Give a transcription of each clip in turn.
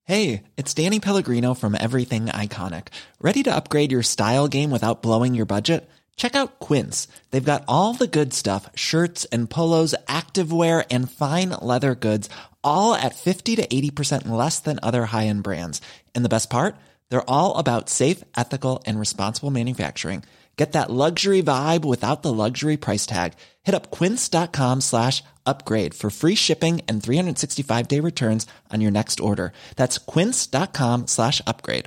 Hey, it's Danny Pellegrino from Everything Iconic. Ready to upgrade your style game without blowing your budget? Check out Quince. They've got all the good stuff, shirts and polos, activewear, and fine leather goods, all at 50 to 80% less than other high-end brands. And the best part? They're all about safe, ethical, and responsible manufacturing. Get that luxury vibe without the luxury price tag. Hit up quince.com/upgrade for free shipping and 365-day returns on your next order. That's quince.com/upgrade.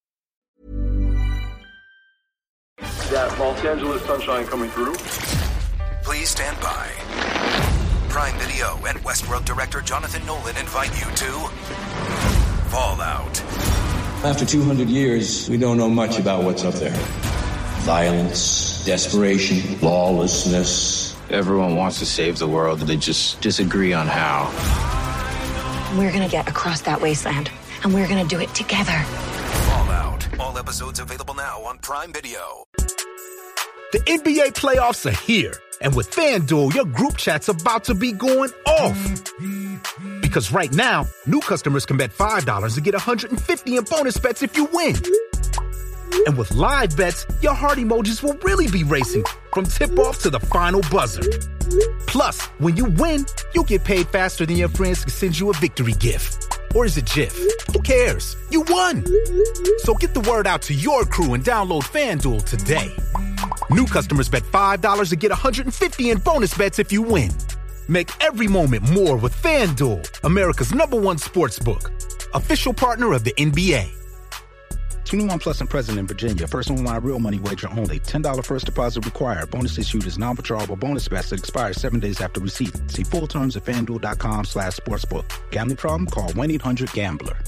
That Los Angeles sunshine coming through. Please stand by. Prime Video and Westworld director Jonathan Nolan invite you to Fallout. After 200 years, we don't know much about what's up there. Violence, desperation, lawlessness. Everyone wants to save the world, they just disagree on how. We're gonna get across that wasteland, and we're gonna do it together. Fallout. All episodes available now on Prime Video. The NBA playoffs are here, and with FanDuel, your group chat's about to be going off. Because right now, new customers can bet $5 to get $150 in bonus bets if you win. And with live bets, your heart emojis will really be racing from tip-off to the final buzzer. Plus, when you win, you'll get paid faster than your friends can send you a victory gift. Or is it GIF? Who cares? You won! So get the word out to your crew and download FanDuel today. New customers bet $5 to get $150 in bonus bets if you win. Make every moment more with FanDuel, America's #1 sportsbook. Official partner of the NBA. 21 plus and present in Virginia. First online real money wager only. $10 first deposit required. Bonus issued is non-withdrawable bonus bets that expires 7 days after receipt. See full terms at FanDuel.com/sportsbook. Gambling problem? Call 1-800-GAMBLER.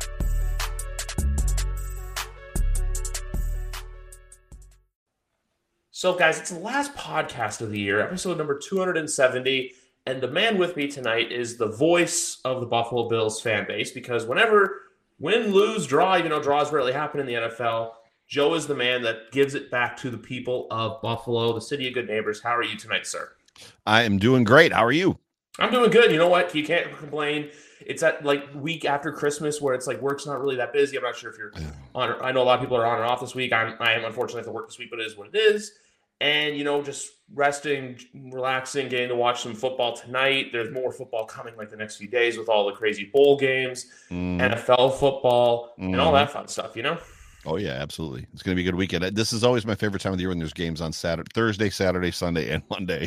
So, guys, it's the last podcast of the year, episode number 270, and the man with me tonight is the voice of the Buffalo Bills fan base, because whenever win, lose, draw, even though draws rarely happen in the NFL, Joe is the man that gives it back to the people of Buffalo, the city of good neighbors. How are you tonight, sir? I am doing great. How are you? I'm doing good. You know what? You can't complain. It's that week after Christmas where it's like work's not really that busy. I'm not sure if you're on. I know a lot of people are on and off this week. I am unfortunately at the work this week, but it is what it is. And, just resting, relaxing, getting to watch some football tonight. There's more football coming the next few days with all the crazy bowl games, NFL football, and all that fun stuff, Oh, yeah, absolutely. It's going to be a good weekend. This is always my favorite time of the year when there's games on Thursday, Saturday, Sunday, and Monday.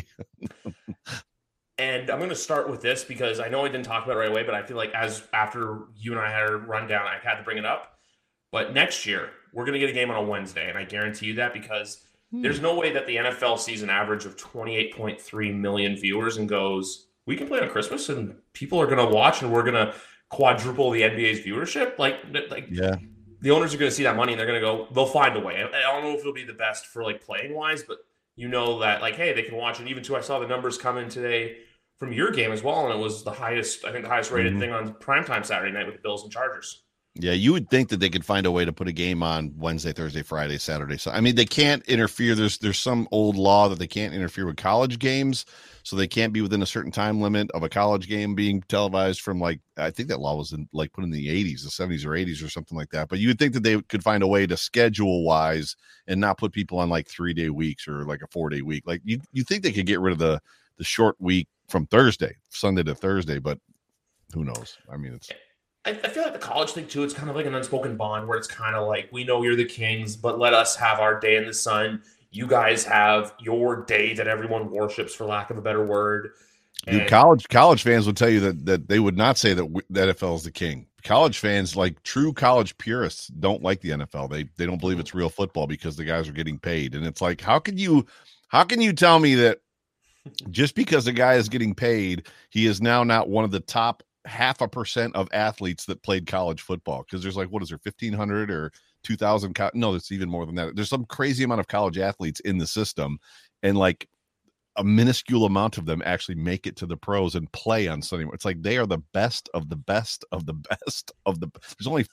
And I'm going to start with this because I know I didn't talk about it right away, but I feel like after you and I had a rundown, I had to bring it up. But next year, we're going to get a game on a Wednesday, and I guarantee you that because there's no way that the NFL sees an average of 28.3 million viewers and goes, we can play on Christmas and people are going to watch and we're going to quadruple the NBA's viewership. Yeah. The owners are going to see that money and they're going to go, they'll find a way. I don't know if it'll be the best for playing wise, but that hey, they can watch it. Even too, I saw the numbers come in today from your game as well. And it was the highest rated thing on primetime Saturday night with the Bills and Chargers. Yeah, you would think that they could find a way to put a game on Wednesday, Thursday, Friday, Saturday. So, I mean, they can't interfere. There's some old law that they can't interfere with college games, so they can't be within a certain time limit of a college game being televised from I think that law was put in the 80s, the 70s or 80s or something like that. But you would think that they could find a way to schedule-wise and not put people on 3-day weeks or a 4-day week. You think they could get rid of the short week from Sunday to Thursday, but who knows? I mean, I feel like the college thing, too, it's kind of like an unspoken bond where it's kind of we know you're the Kings, but let us have our day in the sun. You guys have your day that everyone worships, for lack of a better word. Dude, college fans would tell you that they would not say that the NFL is the king. College fans, true college purists, don't like the NFL. They don't believe it's real football because the guys are getting paid. And it's how can you tell me that just because a guy is getting paid, he is now not one of the top 0.5% of athletes that played college football? Because there's 1,500 or 2,000? No, it's even more than that. There's some crazy amount of college athletes in the system, and a minuscule amount of them actually make it to the pros and play on Sunday. It's they are the best of the best of the best of the. There's only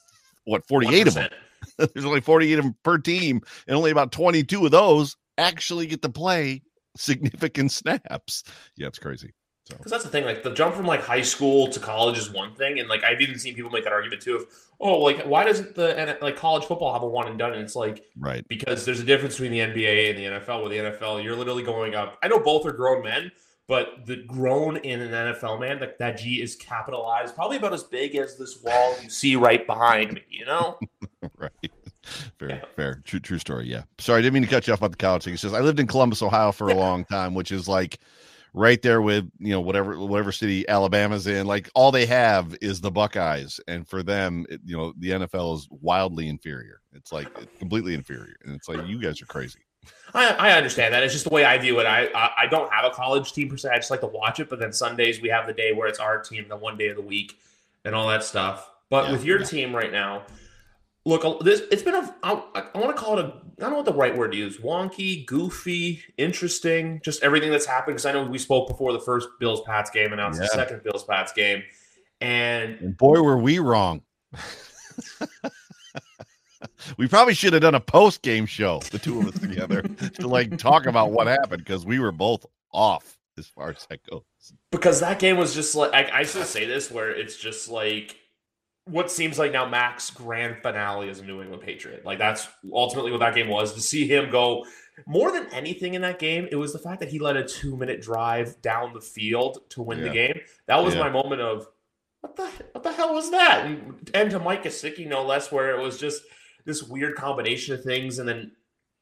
48 of them. There's only 48 of them per team, and only about 22 of those actually get to play significant snaps. Yeah, it's crazy. So, because that's the thing, like the jump from like high school to college is one thing, and like I've even seen people make that argument too of, oh, like why doesn't like college football have a one and done? And it's like, right, because there's a difference between the NBA and the NFL. With the NFL, you're literally going up. I know both are grown men, but the grown in an NFL man, like that G is capitalized, probably about as big as this wall you see right behind me. You know, right. Fair. True story. Yeah. Sorry, I didn't mean to cut you off about the college thing. It says I lived in Columbus, Ohio for a long time, which is like right there with, whatever city Alabama's in. Like all they have is the Buckeyes, and for them, the NFL is wildly inferior. It's like completely inferior, and it's like you guys are crazy. I understand that. It's just the way I view it. I don't have a college team per se. I just like to watch it. But then Sundays we have the day where it's our team, the one day of the week, and all that stuff. But with your team right now, look, it's been I want to call it I don't know what the right word to use. Wonky, goofy, interesting, just everything that's happened. Because I know we spoke before the first Bills-Pats game, and now it's the second Bills-Pats game. And boy, were we wrong. We probably should have done a post-game show, the two of us together, to like talk about what happened, because we were both off as far as that goes. Because that game was just like, I still say this, where it's just like what seems like now Mac's grand finale as a New England Patriot. Like that's ultimately what that game was. To see him go more than anything in that game, it was the fact that he led a 2-minute drive down the field to win the game. That was my moment of what the hell was that? And to Mike Gesicki, no less, where it was just this weird combination of things. And then,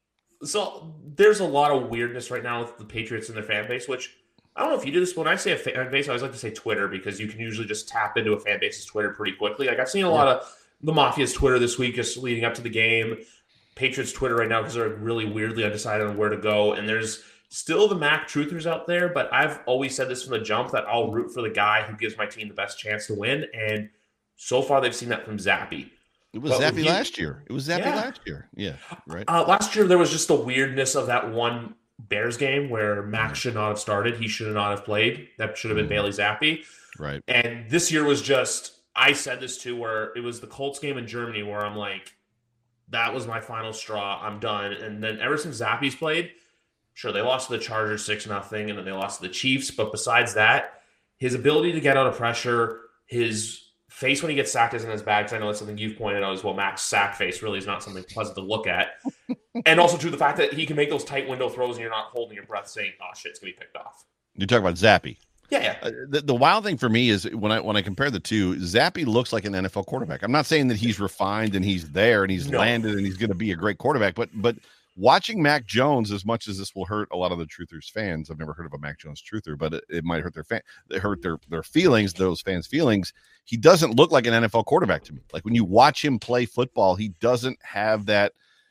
so there's a lot of weirdness right now with the Patriots and their fan base, which I don't know if you do this. When I say a fan base, I always like to say Twitter, because you can usually just tap into a fan base's Twitter pretty quickly. Like I've seen a lot of the Mafia's Twitter this week, just leading up to the game. Patriots Twitter right now, because they're really weirdly undecided on where to go. And there's still the Mac truthers out there, but I've always said this from the jump that I'll root for the guy who gives my team the best chance to win. And so far they've seen that from Zappy. It was Zappy last year. Yeah, right. Last year there was just the weirdness of that one Bears game where Mac should not have started. He should not have played. That should have been Bailey Zappi. Right. And this year was just, I said this too, where it was the Colts game in Germany where I'm like, that was my final straw. I'm done. And then ever since Zappi's played, sure, they lost to the Chargers 6-0, and then they lost to the Chiefs. But besides that, his ability to get out of pressure, his face when he gets sacked isn't as bad, because I know that's something you've pointed out as well. Mac's sack face really is not something pleasant to look at. And also, to the fact that he can make those tight window throws and you're not holding your breath saying, oh, shit, it's going to be picked off. You're talking about Zappy. Yeah. The wild thing for me is when I compare the two, Zappy looks like an NFL quarterback. I'm not saying that he's refined and he's there and he's landed and he's going to be a great quarterback, but watching Mac Jones, as much as this will hurt a lot of the Truthers fans, I've never heard of a Mac Jones truther, but it might hurt their feelings, those fans' feelings. He doesn't look like an NFL quarterback to me. Like when you watch him play football, he doesn't have that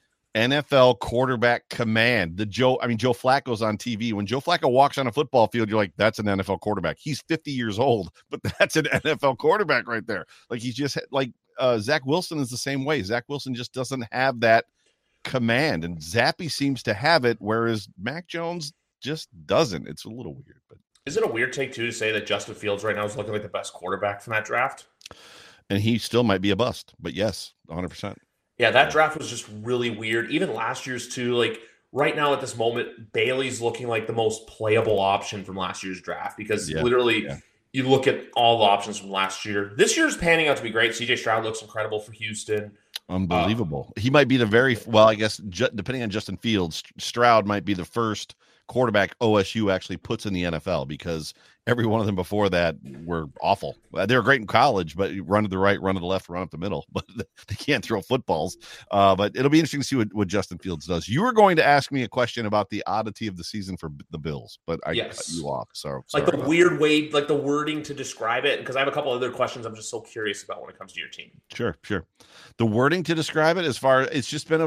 NFL quarterback command. Joe Flacco's on TV. When Joe Flacco walks on a football field, you're like, that's an NFL quarterback. He's 50 years old, but that's an NFL quarterback right there. Like he's just like Zach Wilson is the same way. Zach Wilson just doesn't have that command, and Zappy seems to have it, whereas Mac Jones just doesn't. It's a little weird. But is it a weird take too to say that Justin Fields right now is looking like the best quarterback from that draft? And he still might be a bust, but yes, 100%. Yeah, that draft was just really weird. Even last year's too. Like right now at this moment, Bailey's looking like the most playable option from last year's draft, because literally you look at all the options from last year. This year's panning out to be great. CJ Stroud looks incredible for Houston. Unbelievable. He might be I guess depending on Justin Fields, Stroud might be the first quarterback OSU actually puts in the NFL, because every one of them before that were awful. They were great in college, but run to the right, run to the left, run up the middle, but they can't throw footballs. But it'll be interesting to see what Justin Fields does. You were going to ask me a question about the oddity of the season for the Bills, but I cut you off. So like the weird way, like the wording to describe it, because I have a couple other questions I'm just so curious about when it comes to your team. Sure. The wording to describe it, it's just been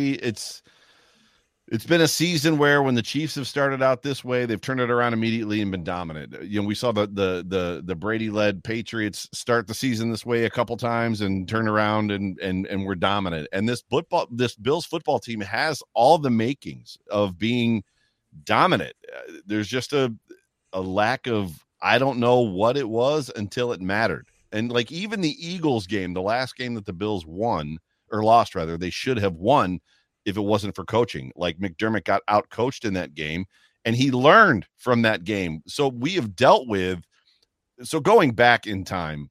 it's been a season where when the Chiefs have started out this way, they've turned it around immediately and been dominant. We saw the Brady-led Patriots start the season this way a couple times and turn around and were dominant. And this Bills football team has all the makings of being dominant. There's just a lack of, I don't know what it was until it mattered. And like even the Eagles game, the last game that the Bills lost, they should have won if it wasn't for coaching. Like McDermott got out coached in that game, and he learned from that game. So we have dealt with, so going back in time,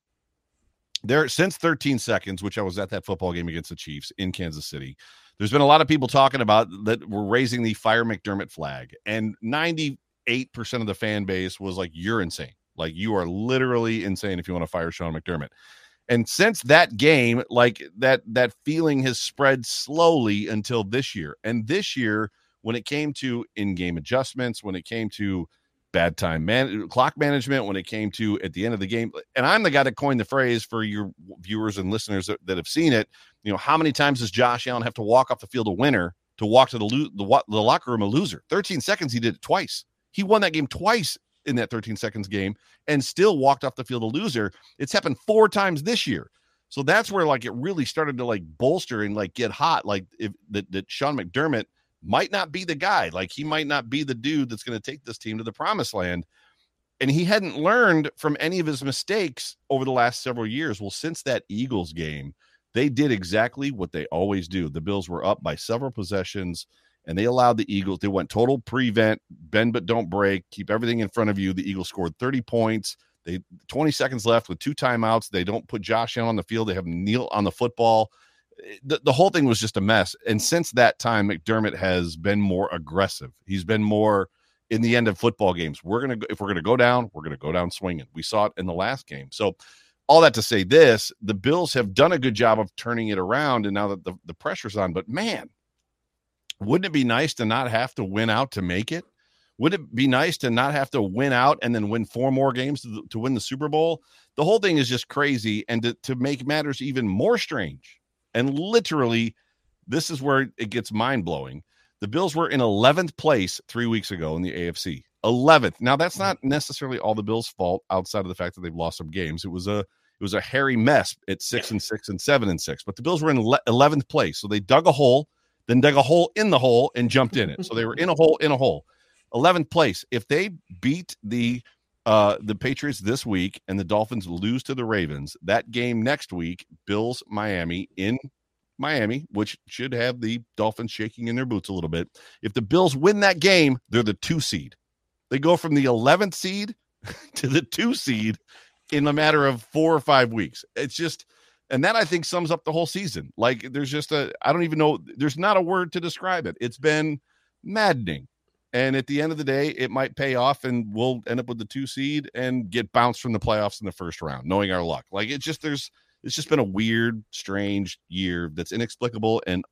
there since 13 seconds, which I was at that football game against the Chiefs in Kansas City, there's been a lot of people talking about that we're raising the Fire McDermott flag, and 98% of the fan base was like, you're insane. Like, you are literally insane if you want to fire Sean McDermott. And since that game, like that feeling has spread slowly until this year. And this year, when it came to in-game adjustments, when it came to bad time clock management, when it came to at the end of the game, and I'm the guy that coined the phrase for your viewers and listeners that have seen it. You know, how many times does Josh Allen have to walk off the field a winner to walk to the locker room a loser? 13 seconds, he did it twice. He won that game twice in that 13 seconds game and still walked off the field a loser. It's happened 4 times this year. So that's where like it really started to like bolster and like get hot. Like if that Sean McDermott might not be the guy, like he might not be the dude that's going to take this team to the promised land. And he hadn't learned from any of his mistakes over the last several years. Well, since that Eagles game, they did exactly what they always do. The Bills were up by several possessions, and they allowed the Eagles, they went total prevent, bend but don't break, keep everything in front of you. The Eagles scored 30 points. They 20 seconds left with 2 timeouts. They don't put Josh Allen on the field. They have Neal on the football. The whole thing was just a mess. And since that time, McDermott has been more aggressive. He's been more in the end of football games. If we're going to go down, we're going to go down swinging. We saw it in the last game. So all that to say this, the Bills have done a good job of turning it around. And now that the pressure's on, but man, wouldn't it be nice to not have to win out to make it? Would it be nice to not have to win out and then win 4 more games to win the Super Bowl? The whole thing is just crazy. And to make matters even more strange, and literally, this is where it gets mind-blowing. The Bills were in 11th place 3 weeks ago in the AFC. 11th. Now, that's not necessarily all the Bills' fault outside of the fact that they've lost some games. It was a hairy mess at 6-6 and 7-6. But the Bills were in 11th place. So they dug a hole, then dug a hole in the hole and jumped in it. So they were in a hole. 11th place. If they beat the Patriots this week and the Dolphins lose to the Ravens, that game next week, Bills Miami in Miami, which should have the Dolphins shaking in their boots a little bit. If the Bills win that game, they're the 2 seed. They go from the 11th seed to the 2 seed in a matter of 4 or 5 weeks. It's just, and that I think sums up the whole season. Like there's just I don't even know, there's not a word to describe it. It's been maddening. And at the end of the day, it might pay off and we'll end up with the 2 seed and get bounced from the playoffs in the first round, knowing our luck. Like it's just been a weird, strange year that's inexplicable and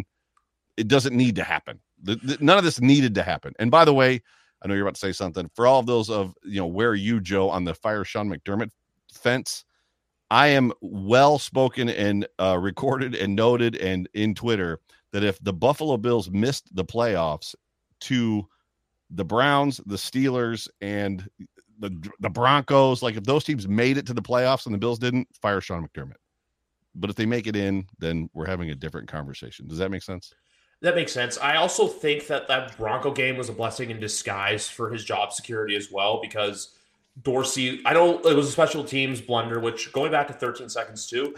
it doesn't need to happen. None of this needed to happen. And by the way, I know you're about to say something. For all of those of, where are you, Joe, on the fire Sean McDermott fence? I am well spoken and recorded and noted and in Twitter that if the Buffalo Bills missed the playoffs to the Browns, the Steelers, and the Broncos, like if those teams made it to the playoffs and the Bills didn't, fire Sean McDermott. But if they make it in, then we're having a different conversation. Does that make sense? That makes sense. I also think that Bronco game was a blessing in disguise for his job security as well, because Dorsey, I know it was a special teams blunder, which going back to 13 seconds too,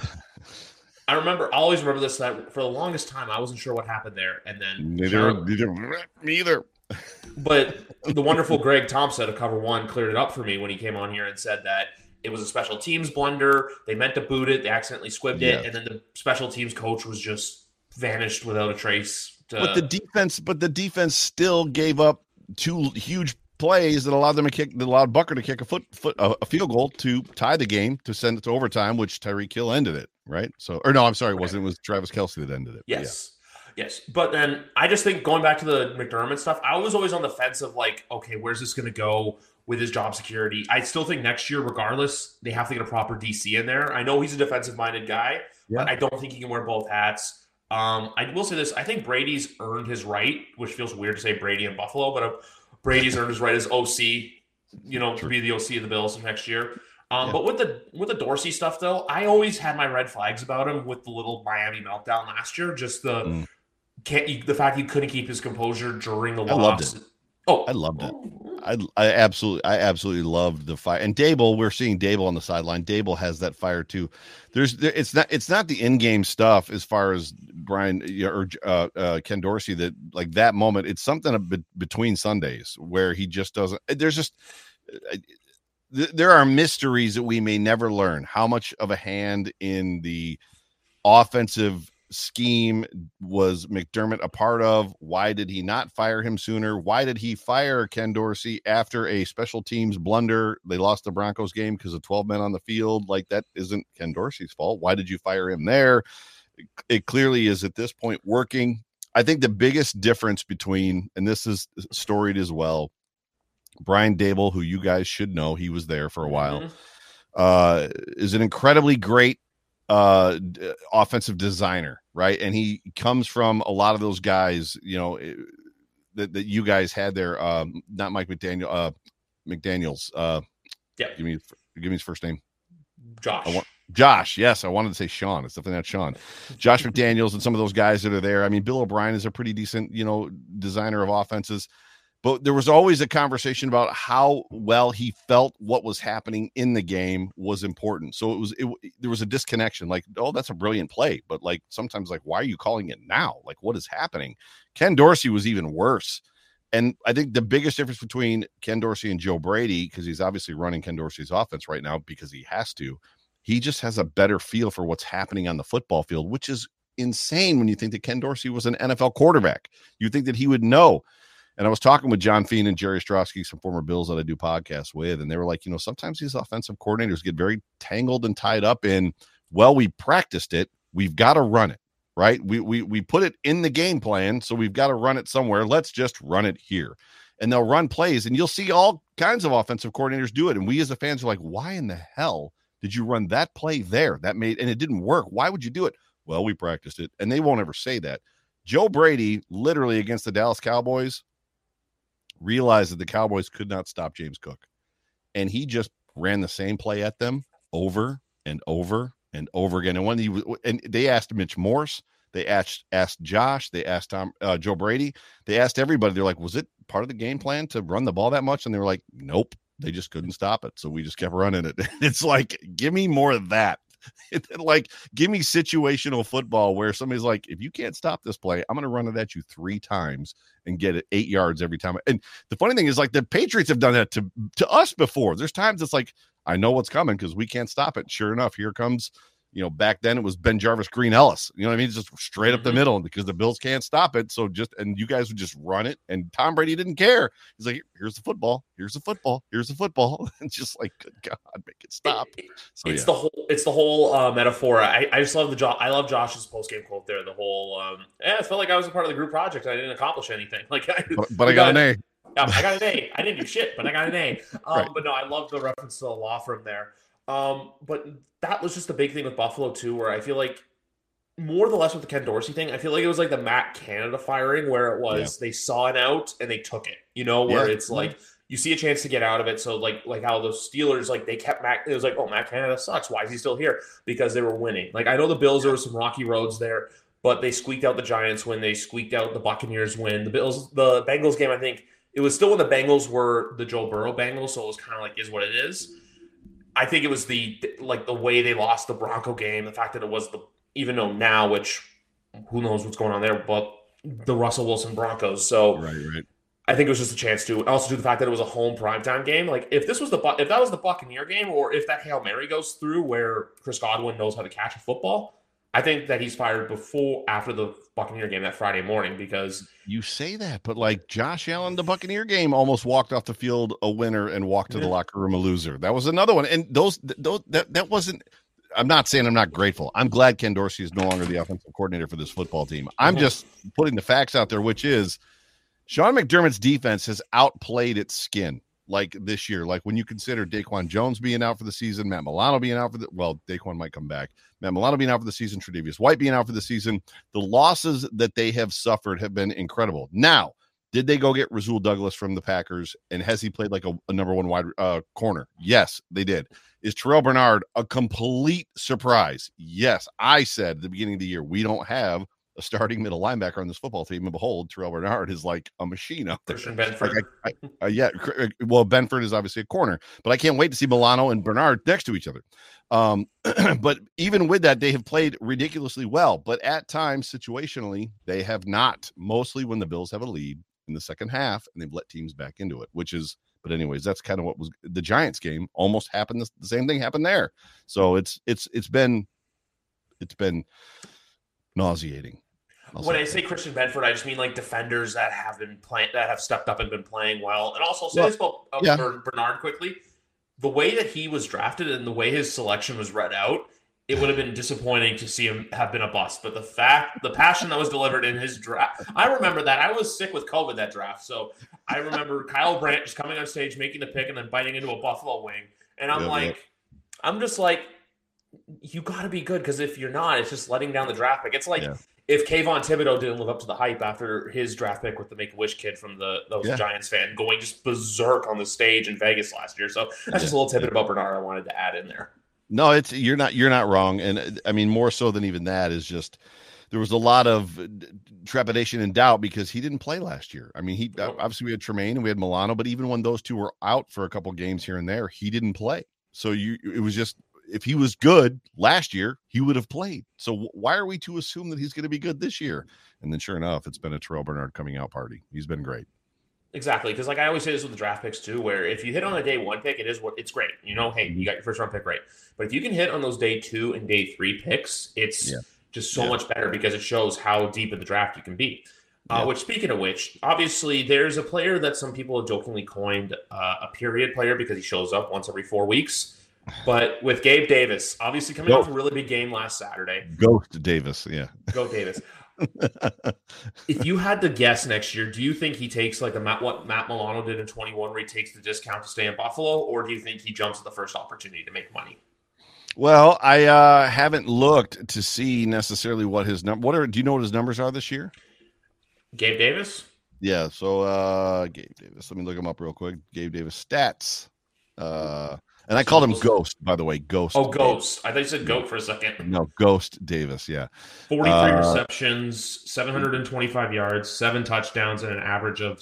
I always remember this, that for the longest time, I wasn't sure what happened there. And then neither. But the wonderful Greg Thompson of Cover One cleared it up for me when he came on here and said that it was a special teams blunder. They meant to boot it. They accidentally squibbed it. And then the special teams coach was just vanished without a trace. But the defense still gave up 2 huge plays that allowed Bucker to kick a field goal to tie the game, to send it to overtime, which Tyreek Hill ended it. Right. So, or no, I'm sorry. It was Travis Kelce that ended it. Yes. Yes. But then I just think going back to the McDermott stuff, I was always on the fence of like, okay, where's this going to go with his job security? I still think next year, regardless, they have to get a proper DC in there. I know he's a defensive minded guy, but I don't think he can wear both hats. I will say this. I think Brady's earned his right, which feels weird to say Brady in Buffalo, but Brady's earned his right as OC, to be the OC of the Bills next year. But with the Dorsey stuff, though, I always had my red flags about him with the little Miami meltdown last year. Just the fact he couldn't keep his composure during the loss. I loved it. I absolutely loved the fire. And Dable, we're seeing Dable on the sideline. Dable has that fire too. It's not the in-game stuff as far as Brian or Ken Dorsey, that like that moment, it's something between Sundays where he just doesn't. There's just there are mysteries that we may never learn. How much of a hand in the offensive scheme was McDermott a part of? Why did he not fire him sooner? Why did he fire Ken Dorsey after a special teams blunder? They lost the Broncos game because of 12 men on the field. Like, that isn't Ken Dorsey's fault. Why did you fire him there? It clearly is at this point working. I think the biggest difference between, and this is storied as well, Brian Daboll, who you guys should know, he was there for a while, is an incredibly great offensive designer, right? And he comes from a lot of those guys, you know, that you guys had there. Not Mike McDaniel, McDaniels. Yeah, give me his first name. Josh. Yes, I wanted to say Sean. It's definitely not Sean. Josh McDaniels and some of those guys that are there. I mean, Bill O'Brien is a pretty decent, you know, designer of offenses. But there was always a conversation about how well he felt what was happening in the game was important. So there was a disconnection. Like, oh, that's a brilliant play, but like sometimes, like, why are you calling it now? Like, what is happening? Ken Dorsey was even worse. And I think the biggest difference between Ken Dorsey and Joe Brady, because he's obviously running Ken Dorsey's offense right now because he has to, he just has a better feel for what's happening on the football field, which is insane when you think that Ken Dorsey was an NFL quarterback. You think that he would know. And I was talking with John Feen and Jerry Ostrowski, some former Bills that I do podcasts with, and they were like, you know, sometimes these offensive coordinators get very tangled and tied up in, well, we practiced it, we've got to run it, right? We put it in the game plan, so we've got to run it somewhere. Let's just run it here. And they'll run plays, and you'll see all kinds of offensive coordinators do it. And we as the fans are like, why in the hell did you run that play there? And it didn't work. Why would you do it? Well, we practiced it. And they won't ever say that. Joe Brady, literally against the Dallas Cowboys, realized that the Cowboys could not stop James Cook. And he just ran the same play at them over and over and over again. And they asked Mitch Morse, they asked Josh, they asked Joe Brady, they asked everybody. They're like, was it part of the game plan to run the ball that much? And they were like, nope, they just couldn't stop it. So we just kept running it. It's like, give me more of that. Like, give me situational football where somebody's like, if you can't stop this play, I'm going to run it at you 3 times and get it 8 yards every time. And the funny thing is, like, the Patriots have done that to us before. There's times it's like, I know what's coming because we can't stop it. Sure enough, here comes, you know, back then it was Ben Jarvis, Green Ellis. You know what I mean? Just straight up the middle because the Bills can't stop it. So and you guys would just run it. And Tom Brady didn't care. He's like, here's the football. Here's the football. Here's the football. And just like, good God, make it stop. It's the whole metaphor. I just love I love Josh's post-game quote there. The whole, it felt like I was a part of the group project. I didn't accomplish anything. Like, but I got an A. I got an A. I didn't do shit, but I got an A. Right. But no, I love the reference to the law firm there. But that was just the big thing with Buffalo too, where I feel like more or less with the Ken Dorsey thing, I feel like it was like the Matt Canada firing where it was they saw an out and they took it, you know, where it's like you see a chance to get out of it. So like how the Steelers, like they kept it was like, oh, Matt Canada sucks. Why is he still here? Because they were winning. Like I know the Bills, there were some rocky roads there, but they squeaked out the Giants win. They squeaked out the Buccaneers win. The Bengals game, I think it was still when the Bengals were the Joe Burrow Bengals. So it was kind of like, is what it is. I think it was the way they lost the Bronco game, the fact that it was even though now, which who knows what's going on there, but the Russell Wilson Broncos. So right. I think it was just a chance to also do the fact that it was a home primetime game. Like if that was the Buccaneer game, or if that Hail Mary goes through where Chris Godwin knows how to catch a football, I think that he's fired after the Buccaneer game that Friday morning. Because you say that, but like Josh Allen, the Buccaneer game almost walked off the field a winner and walked to the locker room a loser. That was another one. And that wasn't, I'm not saying I'm not grateful. I'm glad Ken Dorsey is no longer the offensive coordinator for this football team. I'm just putting the facts out there, which is Sean McDermott's defense has outplayed its skin. Like this year, like when you consider Daquan Jones being out for the season, Matt Milano being out Daquan might come back, Matt Milano being out for the season, Tre'Davious White being out for the season, the losses that they have suffered have been incredible. Now, did they go get Rasul Douglas from the Packers, and has he played like a number one wide corner? Yes, they did. Is Terrell Bernard a complete surprise? Yes, I said at the beginning of the year, we don't have a starting middle linebacker on this football team, and behold, Terrell Bernard is like a machine out there. Christian Benford. Well, Benford is obviously a corner, but I can't wait to see Milano and Bernard next to each other. But even with that, they have played ridiculously well. But at times, situationally, they have not. Mostly when the Bills have a lead in the second half, and they've let teams back into it, which is. But anyways, that's kind of what was the Giants game. Almost happened. The same thing happened there. So it's been nauseating. When I say Christian Benford, I just mean like defenders that have been playing, that have stepped up and been playing well. And also say this about Bernard quickly. The way that he was drafted and the way his selection was read out, it would have been disappointing to see him have been a bust. But the passion that was delivered in his draft, I remember that. I was sick with COVID that draft. So I remember Kyle Brandt just coming on stage, making the pick, and then biting into a buffalo wing. And I'm just like, you got to be good, because if you're not, it's just letting down the draft pick. It's like if Kayvon Thibodeau didn't live up to the hype after his draft pick with the Make-A-Wish kid from those Giants fan going just berserk on the stage in Vegas last year. So that's just a little tidbit about Bernard I wanted to add in there. No, you're not wrong. And I mean, more so than even that is just there was a lot of trepidation and doubt because he didn't play last year. I mean, obviously we had Tremaine and we had Milano, but even when those two were out for a couple games here and there, he didn't play. So it was just, if he was good last year, he would have played. So why are we to assume that he's going to be good this year? And then sure enough, it's been a Terrell Bernard coming out party. He's been great. Exactly, because like I always say this with the draft picks too, where if you hit on a day one pick, it's great. Hey, you got your first round pick, right? But if you can hit on those day 2 and day 3 picks, it's just so much better because it shows how deep in the draft you can be. Which, speaking of which, obviously there's a player that some people have jokingly coined a period player because he shows up once every 4 weeks. But with Gabe Davis, obviously coming off a really big game last Saturday. Ghost Davis, Go Davis. If you had to guess next year, do you think he takes like what Matt Milano did in 21 where he takes the discount to stay in Buffalo, or do you think he jumps at the first opportunity to make money? Well, I haven't looked to see necessarily what his do you know what his numbers are this year? Gabe Davis? Yeah, so Gabe Davis. Let me look him up real quick. Gabe Davis stats. And I called him Ghost, by the way. Ghost. Oh, Ghost. I thought you said Goat for a second. No, Ghost Davis, yeah. 43 receptions, 725 yards, 7 touchdowns, and an average of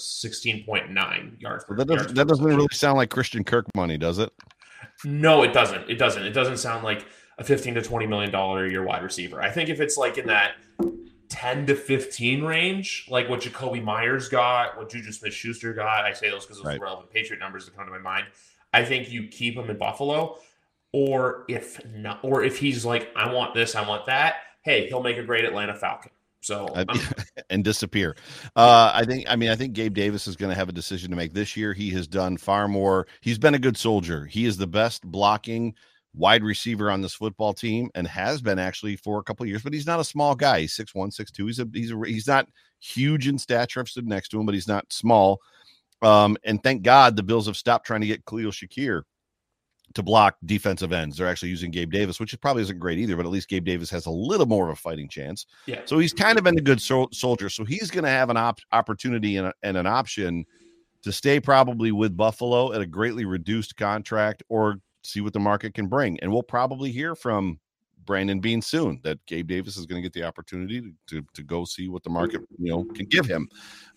16.9 yards per That doesn't really sound like Christian Kirk money, does it? No, it doesn't. It doesn't sound like a $15 to $20 million a year wide receiver. I think if it's like in that 10 to 15 range, like what Jacoby Myers got, what Juju Smith-Schuster got, I say those because those are relevant Patriot numbers that come to my mind. I think you keep him in Buffalo, or if not, or if he's like, I want this, I want that. Hey, he'll make a great Atlanta Falcon. So and disappear. I think Gabe Davis is going to have a decision to make this year. He has done far more. He's been a good soldier. He is the best blocking wide receiver on this football team and has been actually for a couple of years. But he's not a small guy. He's 6'1", 6'2". He's not huge in stature. I've stood next to him, but he's not small. And thank God the Bills have stopped trying to get Khalil Shakir to block defensive ends. They're actually using Gabe Davis, which probably isn't great either, but at least Gabe Davis has a little more of a fighting chance. Yeah. So he's kind of been a good soldier. So he's going to have an opportunity and an option to stay probably with Buffalo at a greatly reduced contract or see what the market can bring. And we'll probably hear from Brandon Beane soon that Gabe Davis is going to get the opportunity to go see what the market can give him.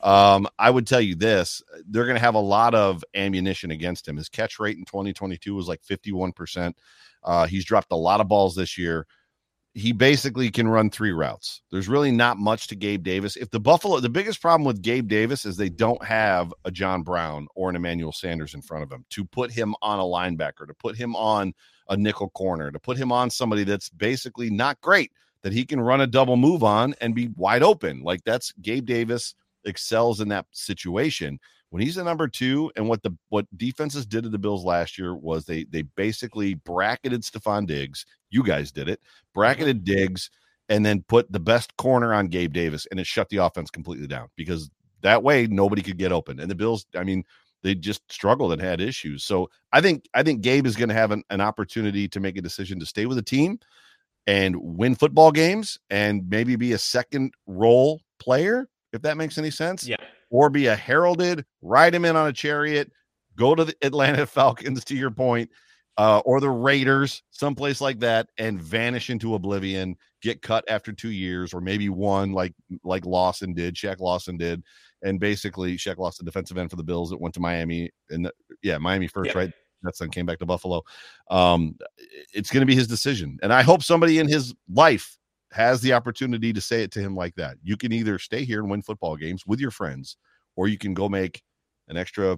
I would tell you this: they're going to have a lot of ammunition against him. His catch rate in 2022 was like 51%. He's dropped a lot of balls this year. He basically can run 3 routes. There's really not much to Gabe Davis. The biggest problem with Gabe Davis is they don't have a John Brown or an Emmanuel Sanders in front of him to put him on a linebacker, to put him on a nickel corner, to put him on somebody that's basically not great, that he can run a double move on and be wide open. Like that's Gabe Davis excels in that situation. When he's a number 2, and what defenses did to the Bills last year was they basically bracketed Stephon Diggs. You guys did it. Bracketed Diggs and then put the best corner on Gabe Davis, and it shut the offense completely down because that way nobody could get open. And the Bills, they just struggled and had issues. So I think Gabe is going to have an opportunity to make a decision to stay with the team and win football games and maybe be a second role player, if that makes any sense. Yeah. Or be a heralded, ride him in on a chariot, go to the Atlanta Falcons, to your point, or the Raiders, someplace like that, and vanish into oblivion get cut after 2 years, or maybe one, like Lawson did, Shaq Lawson did. And basically Shaq lost the defensive end for the Bills that went to Miami, and Miami first, right? That's then came back to Buffalo. It's going to be his decision. And I hope somebody in his life has the opportunity to say it to him like that. You can either stay here and win football games with your friends, or you can go make an extra,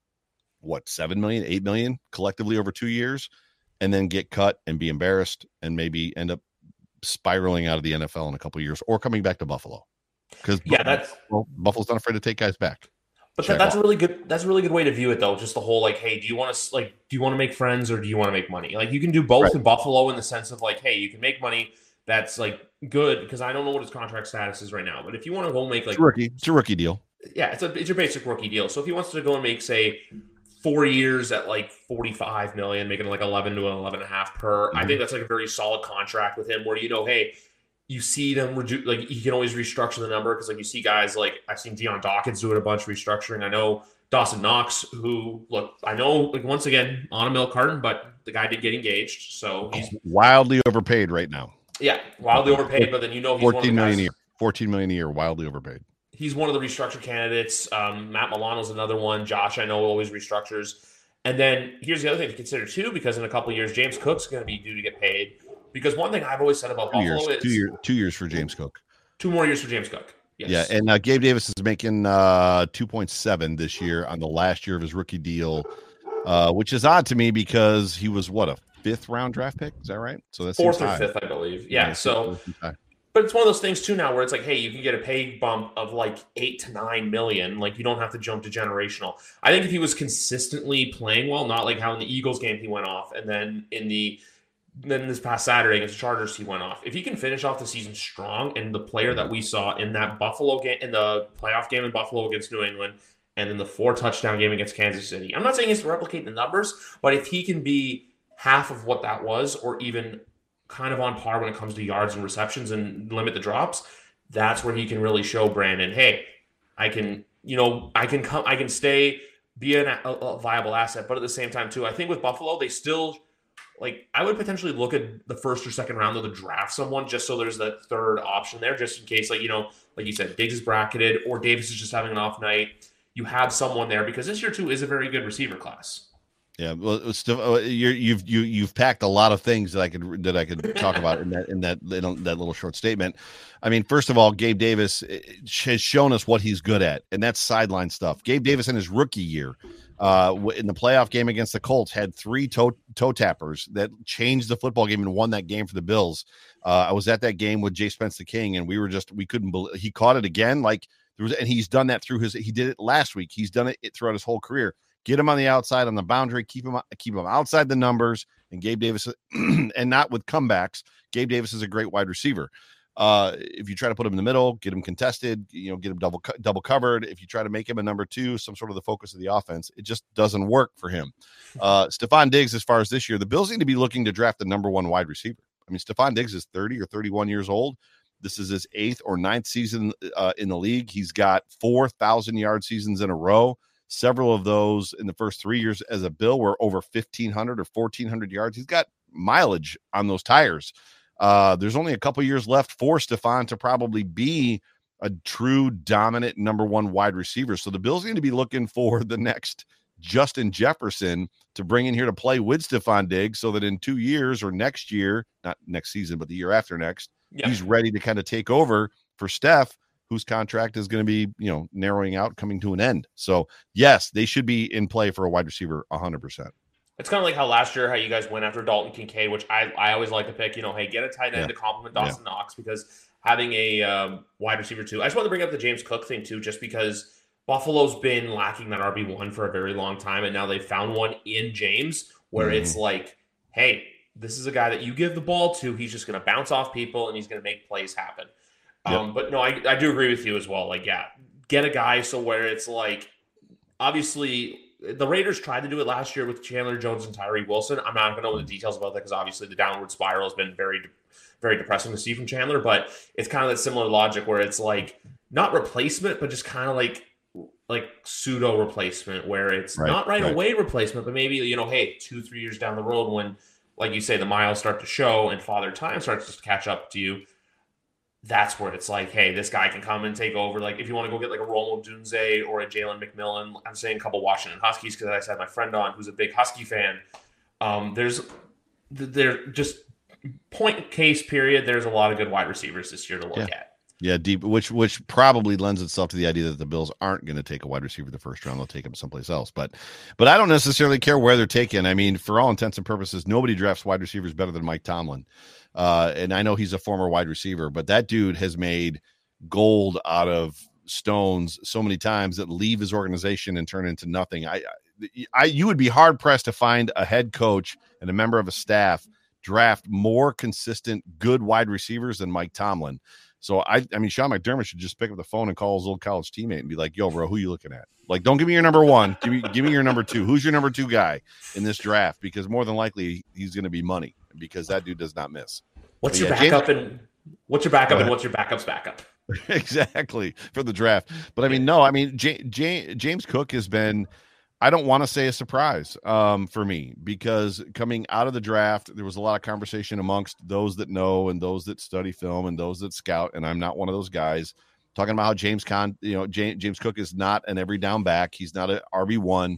$7 million, $8 million collectively over 2 years, and then get cut and be embarrassed and maybe end up spiraling out of the NFL in a couple of years, or coming back to Buffalo. Because Buffalo's not afraid to take guys back. But that's a really good way to view it, though. Just the whole hey, do you want to make friends, or do you want to make money? Like, you can do both in Buffalo, in the sense of hey, you can make money. That's good, because I don't know what his contract status is right now. But if you want to go make it's a rookie deal. Yeah, it's your basic rookie deal. So if he wants to go and make, say, 4 years at $45 million, making 11 to 11.5 per, I think that's a very solid contract with him, where hey, you see them reduce, he can always restructure the number, because you see guys I've seen Dion Dawkins doing a bunch of restructuring. I know Dawson Knox, who I know once again on a milk carton, but the guy did get engaged, so he's wildly overpaid right now. Yeah, wildly overpaid, but then he's $14 million a year, wildly overpaid. He's one of the restructure candidates. Matt Milano's another one. Josh, I know, always restructures. And then here's the other thing to consider too, because in a couple of years, James Cook's going to be due to get paid. Because one thing I've always said about Buffalo is 2 years for James Cook. 2 more years for James Cook. Yes. Yeah, and Gabe Davis is making 2.7 this year on the last year of his rookie deal, which is odd to me, because he was a 5th round draft pick. Is that right? So that's 4th or 5th, I believe. Yeah. So, but it's one of those things too now, where it's hey, you can get a pay bump of 8 to 9 million. You don't have to jump to generational. I think if he was consistently playing well, not how in the Eagles game he went off, and then then this past Saturday against the Chargers he went off. If he can finish off the season strong, and the player that we saw in that Buffalo game, in the playoff game in Buffalo against New England, and then the 4-touchdown game against Kansas City, I'm not saying he has to replicate the numbers, but if he can be half of what that was, or even kind of on par when it comes to yards and receptions, and limit the drops, that's where he can really show Brandon, hey, I can stay, be a viable asset. But at the same time too, I think with Buffalo, they still, I would potentially look at the 1st or 2nd round to draft someone, just so there's that third option there, just in case, like you said, Diggs is bracketed, or Davis is just having an off night. You have someone there, because this year too is a very good receiver class. Yeah, well, you've packed a lot of things that I could talk about in that little short statement. I mean, first of all, Gabe Davis has shown us what he's good at, and that's sideline stuff. Gabe Davis in his rookie year, in the playoff game against the Colts, had 3 toe tappers that changed the football game and won that game for the Bills. I was at that game with Jay Spence the King, and we couldn't believe he caught it again. And he's done that he did it last week. He's done it throughout his whole career. Get him on the outside, on the boundary, keep him outside the numbers. And Gabe Davis, and not with comebacks, Gabe Davis is a great wide receiver. If you try to put him in the middle, get him contested, get him double covered. If you try to make him a number 2, some sort of the focus of the offense, it just doesn't work for him. Stephon Diggs, as far as this year, the Bills need to be looking to draft the number 1 wide receiver. I mean, Stephon Diggs is 30 or 31 years old. This is his 8th or 9th season in the league. He's got 4,000-yard seasons in a row. Several of those in the first 3 years as a Bill were over 1,500 or 1,400 yards. He's got mileage on those tires. There's only a couple years left for Stephon to probably be a true dominant number 1 wide receiver. So the Bills need to be looking for the next Justin Jefferson to bring in here to play with Stephon Diggs, so that in 2 years, or next year, not next season, but the year after next, he's ready to kind of take over for Steph, whose contract is going to be, narrowing out, coming to an end. So yes, they should be in play for a wide receiver 100%. It's kind of like how last year, how you guys went after Dalton Kincaid, which I always like to pick, hey, get a tight end to complement Dawson Knox, because having a wide receiver too. I just want to bring up the James Cook thing too, just because Buffalo's been lacking that RB1 for a very long time. And now they've found one in James, where it's hey, this is a guy that you give the ball to. He's just going to bounce off people, and he's going to make plays happen. But no, I do agree with you as well. Get a guy so where it's obviously the Raiders tried to do it last year with Chandler Jones and Tyree Wilson. I'm not going to know the details about that, because obviously the downward spiral has been very, very depressing to see from Chandler. But it's kind of that similar logic where it's not replacement, but just kind of pseudo replacement, where it's not right away replacement, but maybe, hey, 2-3 years down the road, when, like you say, the miles start to show and father time starts to catch up to you, that's where it's like, hey, this guy can come and take over. Like, if you want to go get like a Romo Dunze or a Jalen McMillan, I'm saying a couple Washington Huskies because I just had my friend on who's a big Husky fan. They're just point case period. There's a lot of good wide receivers this year to look at. Yeah, deep, which probably lends itself to the idea that the Bills aren't going to take a wide receiver the first round. They'll take him someplace else. But I don't necessarily care where they're taken. I mean, for all intents and purposes, nobody drafts wide receivers better than Mike Tomlin. And I know he's a former wide receiver, but that dude has made gold out of stones so many times that leave his organization and turn into nothing. You would be hard pressed to find a head coach and a member of a staff draft more consistent, good wide receivers than Mike Tomlin. So I mean, Sean McDermott should just pick up the phone and call his old college teammate and be like, "Yo, bro, who you looking at? Like, don't give me your number one. Give me your number two. Who's your number two guy in this draft? Because more than likely he's going to be money because that dude does not miss." What's your backup and what's your backup's backup? Exactly, for the draft. But I mean, no, I mean, James Cook has been, I don't want to say a surprise for me, because coming out of the draft, there was a lot of conversation amongst those that know and those that study film and those that scout. And I'm not one of those guys talking about how James Cook is not an every down back. He's not an RB1.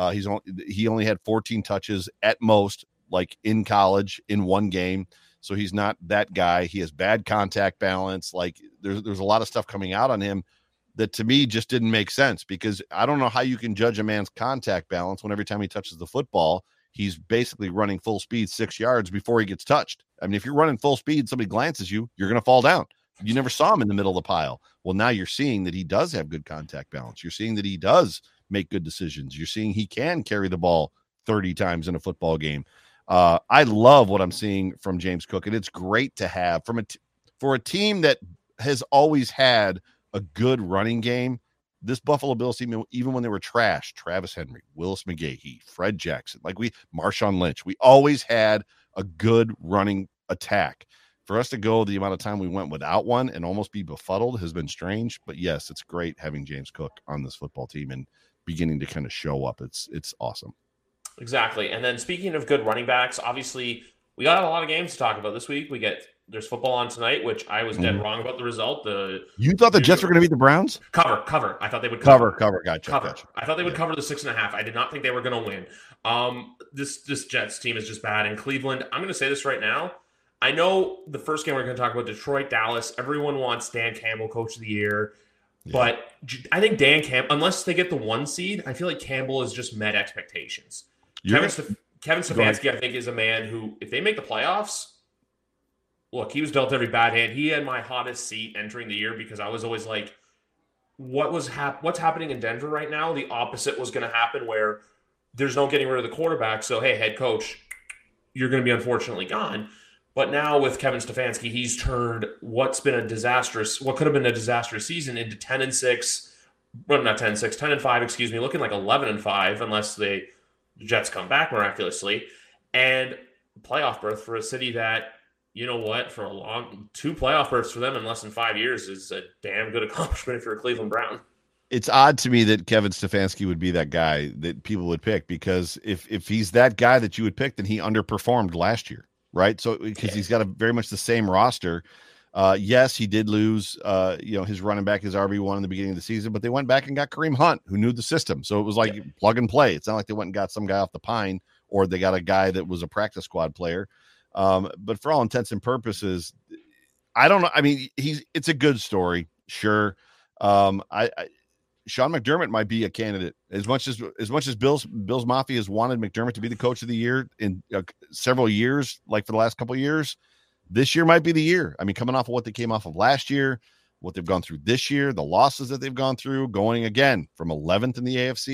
He only had 14 touches at most, like in college, in one game. So he's not that guy. He has bad contact balance. Like there's a lot of stuff coming out on him that to me just didn't make sense, because I don't know how you can judge a man's contact balance when every time he touches the football, he's basically running full speed 6 yards before he gets touched. I mean, if you're running full speed, somebody glances you, you're going to fall down. You never saw him in the middle of the pile. Well, now you're seeing that he does have good contact balance. You're seeing that he does make good decisions. You're seeing he can carry the ball 30 times in a football game. I love what I'm seeing from James Cook, and it's great to have for a team that has always had a good running game. This Buffalo Bills team, even when they were trash, Travis Henry, Willis McGahee, Fred Jackson, Marshawn Lynch, we always had a good running attack. For us to go the amount of time we went without one and almost be befuddled has been strange. But yes, it's great having James Cook on this football team and beginning to kind of show up. It's awesome. Exactly. And then speaking of good running backs, obviously we got a lot of games to talk about this week. There's football on tonight, which I was dead wrong about the result. You thought the Jets were going to beat the Browns? Cover. I thought they would cover. Gotcha. I thought they would cover the 6.5. I did not think they were going to win. This Jets team is just bad. In Cleveland, I'm going to say this right now. I know the first game we're going to talk about, Detroit, Dallas. Everyone wants Dan Campbell Coach of the Year. Yeah. But I think Dan Campbell, unless they get the 1 seed, I feel like Campbell has just met expectations. Kevin Stefanski, I think, is a man who, if they make the playoffs, look, he was dealt every bad hand. He had my hottest seat entering the year because I was always like, what's happening in Denver right now? The opposite was going to happen, where there's no getting rid of the quarterback. So, hey, head coach, you're going to be unfortunately gone. But now with Kevin Stefanski, he's turned what could have been a disastrous season into 10-6, well, not 10-6, 10-5, looking like 11-5, unless the Jets come back miraculously, and playoff berth for a city that, you know what, for 2 playoff berths for them in less than 5 years is a damn good accomplishment if you're a Cleveland Brown. It's odd to me that Kevin Stefanski would be that guy that people would pick, because if he's that guy that you would pick, then he underperformed last year, right? So because he's got very much the same roster. Yes, he did lose, his running back, his RB1 in the beginning of the season, but they went back and got Kareem Hunt, who knew the system. So it was like plug and play. It's not like they went and got some guy off the pine, or they got a guy that was a practice squad player. But for all intents and purposes, I don't know. I mean, it's a good story. Sure. Sean McDermott might be a candidate as much as Bills Mafia has wanted McDermott to be the coach of the year in several years, like for the last couple of years. This year might be the year. I mean, coming off of what they came off of last year, what they've gone through this year, the losses that they've gone through, going again from 11th in the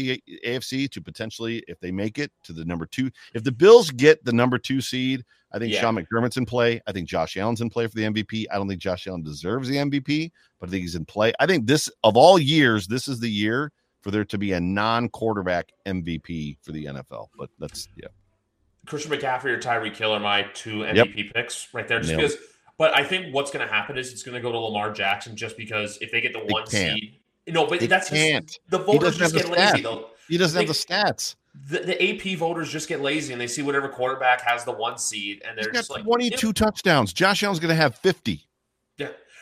AFC to potentially, if they make it, to the number 2. If the Bills get the number 2 seed, I think Sean McDermott's in play. I think Josh Allen's in play for the MVP. I don't think Josh Allen deserves the MVP, but I think he's in play. I think this, of all years, this is the year for there to be a non-quarterback MVP for the NFL. But that's, Christian McCaffrey or Tyreek Hill are my 2 MVP picks right there. But I think what's going to happen is it's going to go to Lamar Jackson, just because if they get the 1 seed. No, but that's just, the voters just get lazy, though. He doesn't have the stats. The AP voters just get lazy, and they see whatever quarterback has the 1 seed, and they're just like 22 touchdowns. Josh Allen's going to have 50. Yeah,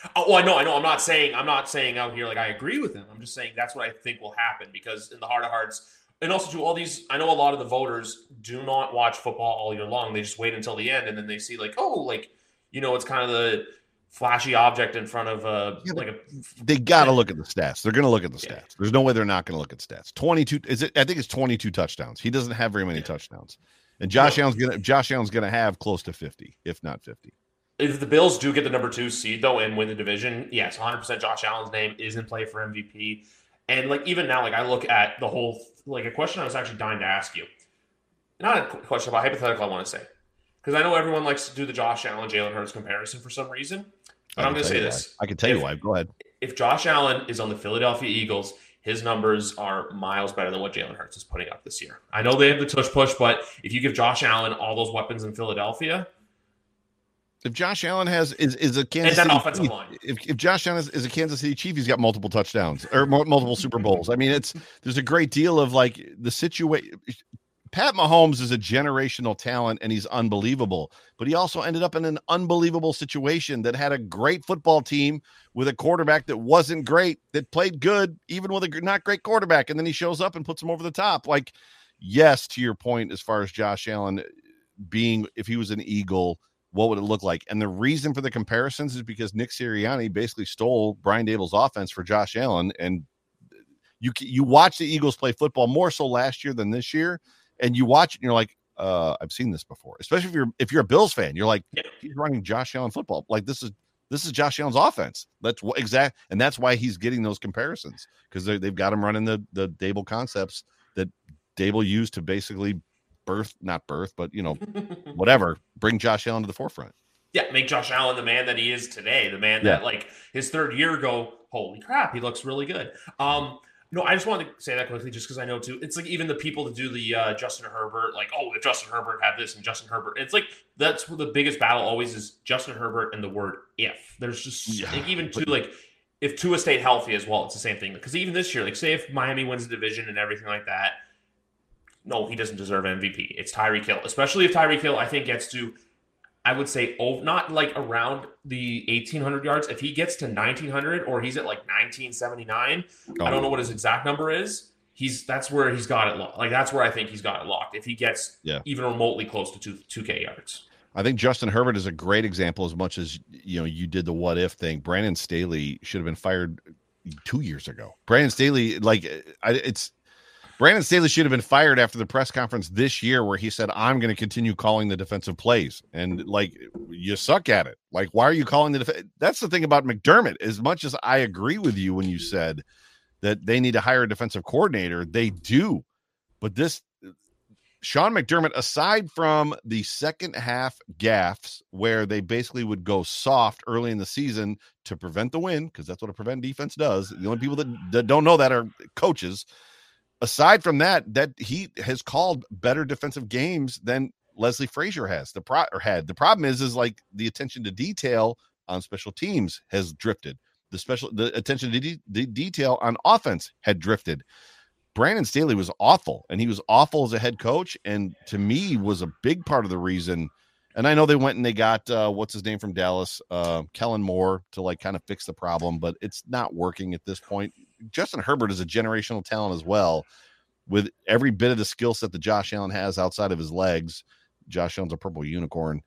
Oh, well, I know. I'm not saying out here like I agree with him. I'm just saying that's what I think will happen because in the heart of hearts, and also to all these, I know a lot of the voters do not watch football all year long. They just wait until the end, and then they see like, oh, like, it's kind of the flashy object in front of they got to look at the stats. They're going to look at the stats. There's no way they're not going to look at stats. 22 I think it's 22 touchdowns. He doesn't have very many touchdowns. And Josh Allen's going to have close to 50, if not 50. If the Bills do get the number 2 seed though and win the division, yes, 100% Josh Allen's name is in play for MVP. And like even now, like I look at the whole like a question I was actually dying to ask you. Not a question, but a hypothetical I want to say. Because I know everyone likes to do the Josh Allen, Jalen Hurts comparison for some reason. But I'm going to say this. I can tell you why. Go ahead. If Josh Allen is on the Philadelphia Eagles, his numbers are miles better than what Jalen Hurts is putting up this year. I know they have the tush push, but if you give Josh Allen all those weapons in Philadelphia, if Josh Allen is a Kansas City offensive line, if Josh Allen is a Kansas City Chief, he's got multiple touchdowns or multiple Super Bowls. I mean, there's a great deal of like the situation. Pat Mahomes is a generational talent and he's unbelievable, but he also ended up in an unbelievable situation that had a great football team with a quarterback that wasn't great, that played good, even with a not great quarterback. And then he shows up and puts him over the top. Like, yes, to your point, as far as Josh Allen being, if he was an Eagle, what would it look like? And the reason for the comparisons is because Nick Sirianni basically stole Brian Daboll's offense for Josh Allen. And you watch the Eagles play football more so last year than this year. And you watch it and you're like, I've seen this before. Especially if you're a Bills fan, you're like, he's running Josh Allen football. Like this is Josh Allen's offense. That's what exact, and that's why he's getting those comparisons because they've got him running the Daboll concepts that Daboll used to basically whatever, bring Josh Allen to the forefront. Yeah, make Josh Allen the man that he is today, the man that like his third year ago, holy crap, he looks really good. No, I just wanted to say that quickly just because I know, too. It's like even the people that do the Justin Herbert, like, oh, if Justin Herbert had this and Justin Herbert. It's like that's the biggest battle always is Justin Herbert and the word if. There's just like even to like if Tua stayed healthy as well, it's the same thing. Because even this year, like say if Miami wins the division and everything like that, no, he doesn't deserve MVP. It's Tyreek Hill. Especially if Tyreek Hill, I think, gets to, I would say, not like around the 1,800 yards. If he gets to 1,900 or he's at like 1,979, I don't know what his exact number is. That's where he's got it locked. Like that's where I think he's got it locked. If he gets even remotely close to 2K yards. I think Justin Herbert is a great example. As much as you did the what if thing. Brandon Staley should have been fired 2 years ago. Brandon Staley, Brandon Staley should have been fired after the press conference this year where he said, I'm going to continue calling the defensive plays. And like, you suck at it. Like, why are you calling that's the thing about McDermott. As much as I agree with you when you said that they need to hire a defensive coordinator, they do. But Sean McDermott, aside from the second half gaffes where they basically would go soft early in the season to prevent the win, because that's what a prevent defense does. The only people that don't know that are coaches. Aside from that he has called better defensive games than Leslie Frazier has. The problem is like the attention to detail on special teams has drifted. The attention to detail on offense had drifted. Brandon Staley was awful, and he was awful as a head coach, and to me was a big part of the reason. And I know they went and they got what's his name from Dallas, Kellen Moore, to like kind of fix the problem, but it's not working at this point. Justin Herbert is a generational talent as well, with every bit of the skill set that Josh Allen has outside of his legs. Josh Allen's a purple unicorn.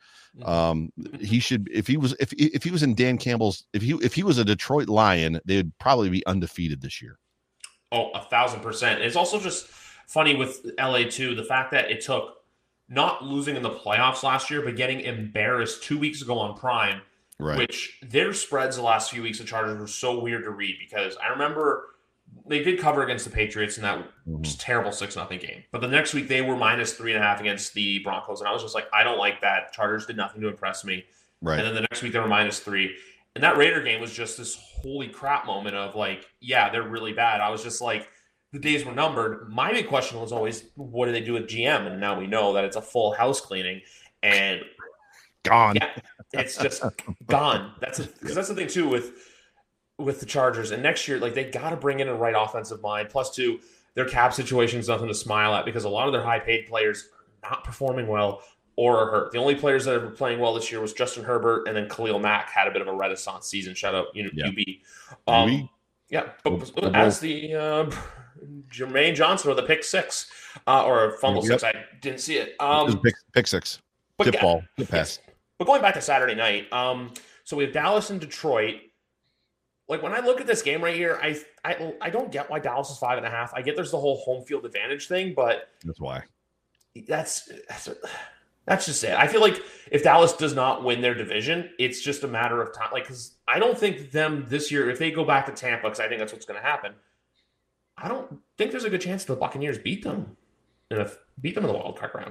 He should, if he was in Dan Campbell's, if he was a Detroit Lion, they would probably be undefeated this year. Oh, 1,000%. It's also just funny with LA too, the fact that it took not losing in the playoffs last year, but getting embarrassed 2 weeks ago on Prime. Right. Which their spreads the last few weeks of Chargers were so weird to read because I remember they did cover against the Patriots in that just terrible 6-0 game. But the next week they were -3.5 against the Broncos. And I was just like, I don't like that. Chargers did nothing to impress me. Right. And then the next week they were -3. And that Raider game was just this holy crap moment of like, yeah, they're really bad. I was just like, the days were numbered. My big question was always, what do they do with GM? And now we know that it's a full house cleaning. And gone. Yeah, it's just gone. Because that's the thing too with the Chargers. And next year, like they got to bring in a right offensive mind. Plus, too, their cap situation is nothing to smile at because a lot of their high-paid players are not performing well. or are hurt. The only players that are playing well this year was Justin Herbert, and then Khalil Mack had a bit of a renaissance season. Shout out, UB. But as the Jermaine Johnson with a pick six or a fumble six, I didn't see it. Pick six, tip ball, tip pass. But going back to Saturday night, so we have Dallas and Detroit. Like when I look at this game right here, I don't get why Dallas is 5.5. I get there's the whole home field advantage thing, but that's why. That's just it. I feel like if Dallas does not win their division, it's just a matter of time. Like, because I don't think them this year, if they go back to Tampa, because I think that's what's going to happen, I don't think there's a good chance the Buccaneers beat them in the wild card round.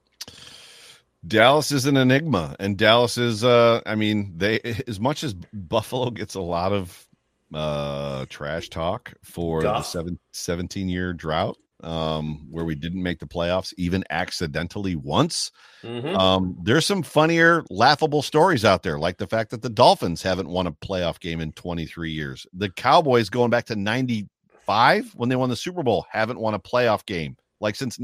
Dallas is an enigma, and Dallas is, they, as much as Buffalo gets a lot of trash talk for the 17-year drought, where we didn't make the playoffs even accidentally once. There's some funnier, laughable stories out there, like the fact that the Dolphins haven't won a playoff game in 23 years. The Cowboys, going back to 95 when they won the Super Bowl, haven't won a playoff game like since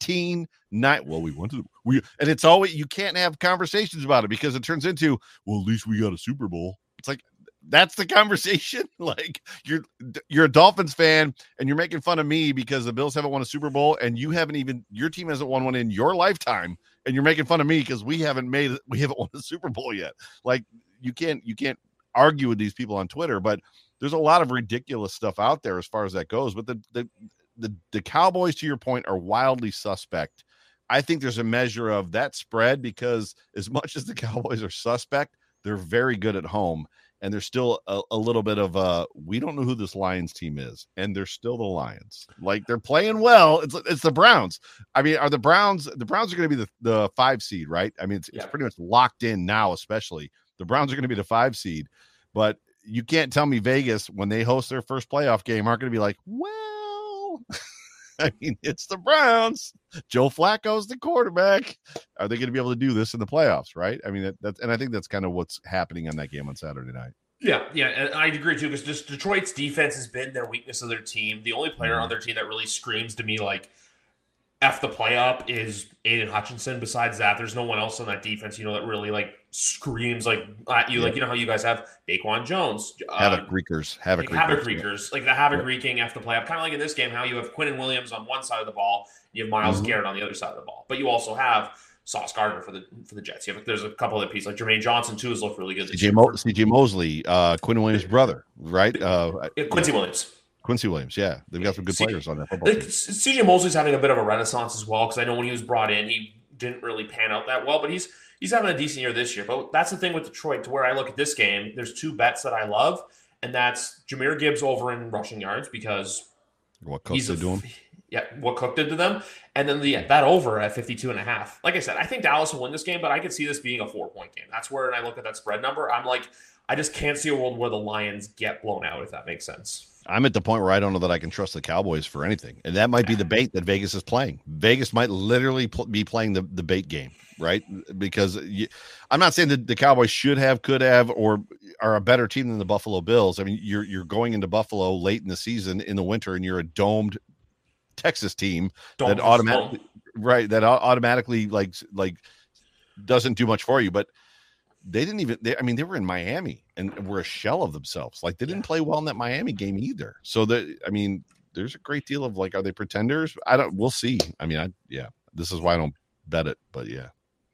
1990. Well, and it's always, you can't have conversations about it because it turns into, well, at least we got a Super Bowl. It's like, that's the conversation. Like you're a Dolphins fan and you're making fun of me because the Bills haven't won a Super Bowl and your team hasn't won one in your lifetime, and you're making fun of me because we haven't won a Super Bowl yet. Like you can't argue with these people on Twitter, but there's a lot of ridiculous stuff out there as far as that goes. But the Cowboys, to your point, are wildly suspect. I think there's a measure of that spread because as much as the Cowboys are suspect, they're very good at home. And there's still a little bit of we don't know who this Lions team is, and they're still the Lions. Like they're playing well. It's the Browns. I mean, are the Browns? The Browns are going to be the 5 seed, right? I mean, it's pretty much locked in now. Especially the Browns are going to be the 5 seed, but you can't tell me Vegas, when they host their first playoff game, aren't going to be like, well, I mean, it's the Browns. Joe Flacco's the quarterback. Are they going to be able to do this in the playoffs, right? I mean, and I think that's kind of what's happening on that game on Saturday night. Yeah, and I agree too, because just Detroit's defense has been their weakness of their team. The only player on their team that really screams to me like F the play up is Aiden Hutchinson. Besides that, there's no one else on that defense, that really like screams like at you, like how you guys have Daquan Jones, Havoc Wreakers, like the Havoc wreaking F the play up, kind of like in this game, how you have Quinnen Williams on one side of the ball, you have Myles Garrett on the other side of the ball, but you also have Sauce Gardner for the Jets. There's a couple of pieces like Jermaine Johnson too has looked really good. CJ Mosley, Quinnen Williams' brother, right? Quincy Williams, yeah. They've got some good players on that football team. CJ Mosley's having a bit of a renaissance as well, because I know when he was brought in, he didn't really pan out that well, but he's having a decent year this year. But that's the thing with Detroit, to where I look at this game, there's 2 bets that I love, and that's Jahmyr Gibbs over in rushing yards, because what Cook did to him. Yeah, what Cook did to them. And then that over at 52.5. Like I said, I think Dallas will win this game, but I could see this being a 4-point game. That's where, and I look at that spread number, I'm like, I just can't see a world where the Lions get blown out, if that makes sense. I'm at the point where I don't know that I can trust the Cowboys for anything. And that might be the bait that Vegas is playing. Vegas might literally be playing the bait game, right? Because I'm not saying that the Cowboys could have, or are a better team than the Buffalo Bills. I mean, you're going into Buffalo late in the season in the winter, and you're a domed Texas team that automatically like doesn't do much for you. But they didn't even, they were in Miami and were a shell of themselves. Like they didn't play well in that Miami game either. So there's a great deal of like, are they pretenders? We'll see. I mean, this is why I don't bet it, but yeah.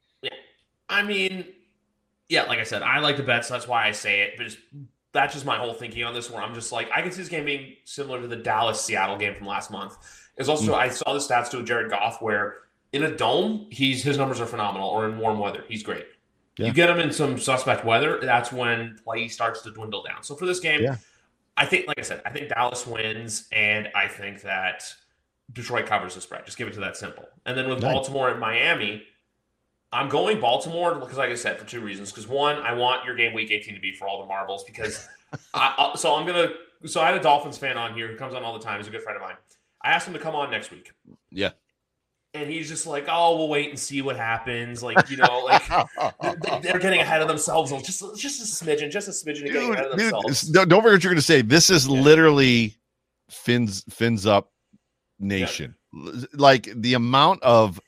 I mean, yeah, like I said, I like the bets. So that's why I say it, but that's just my whole thinking on this, where I'm just like, I can see this game being similar to the Dallas-Seattle game from last month. It's also, I saw the stats to Jared Goff, where in a dome, his numbers are phenomenal, or in warm weather, he's great. Yeah. You get him in some suspect weather, that's when play starts to dwindle down. So for this game, I think, like I said, I think Dallas wins, and I think that Detroit covers the spread. Just give it to that simple. And then with Baltimore and Miami, I'm going Baltimore because, like I said, for 2 reasons. Because one, I want your game week 18 to be for all the marbles. Because I had a Dolphins fan on here who comes on all the time. He's a good friend of mine. I asked him to come on next week. Yeah. And he's just like, oh, we'll wait and see what happens. Like, they're getting ahead of themselves. Just a smidgen of getting ahead of themselves. Don't forget what you're going to say. This is literally fins up nation. Yeah. Like the amount of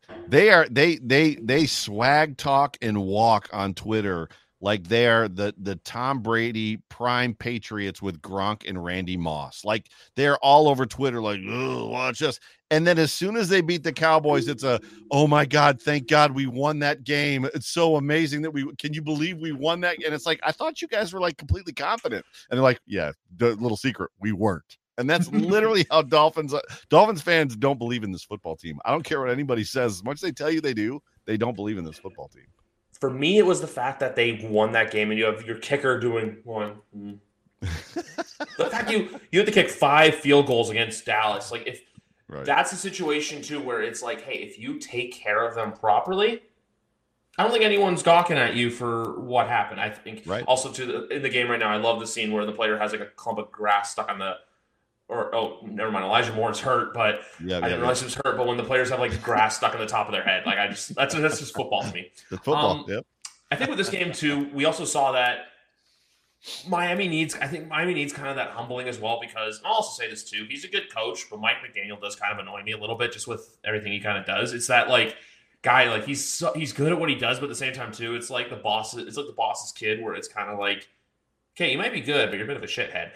They swag talk and walk on Twitter like they're the Tom Brady prime Patriots with Gronk and Randy Moss. Like they're all over Twitter like, oh, watch us. And then as soon as they beat the Cowboys, it's oh my God, thank God we won that game. It's so amazing that can you believe we won that? And it's like, I thought you guys were like completely confident. And they're like, yeah, the little secret, we weren't. And that's literally how Dolphins fans don't believe in this football team. I don't care what anybody says. As much as they tell you they do, they don't believe in this football team. For me, it was the fact that they won that game and you have your kicker doing one. The fact you had to kick 5 field goals against Dallas. Like if that's a situation too where it's like, hey, if you take care of them properly, I don't think anyone's gawking at you for what happened. I think also in the game right now, I love the scene where the player has like a clump of grass stuck on never mind. Elijah Moore's hurt, but I didn't realize he was hurt. But when the players have like grass stuck on the top of their head, like that's just football to me. The football. Yep. I think with this game too, we also saw that Miami needs kind of that humbling as well, because I'll also say this too. He's a good coach, but Mike McDaniel does kind of annoy me a little bit just with everything he kind of does. It's that like guy, like he's good at what he does, but at the same time too, it's like the boss's kid, where it's kind of like, okay, you might be good, but you're a bit of a shithead.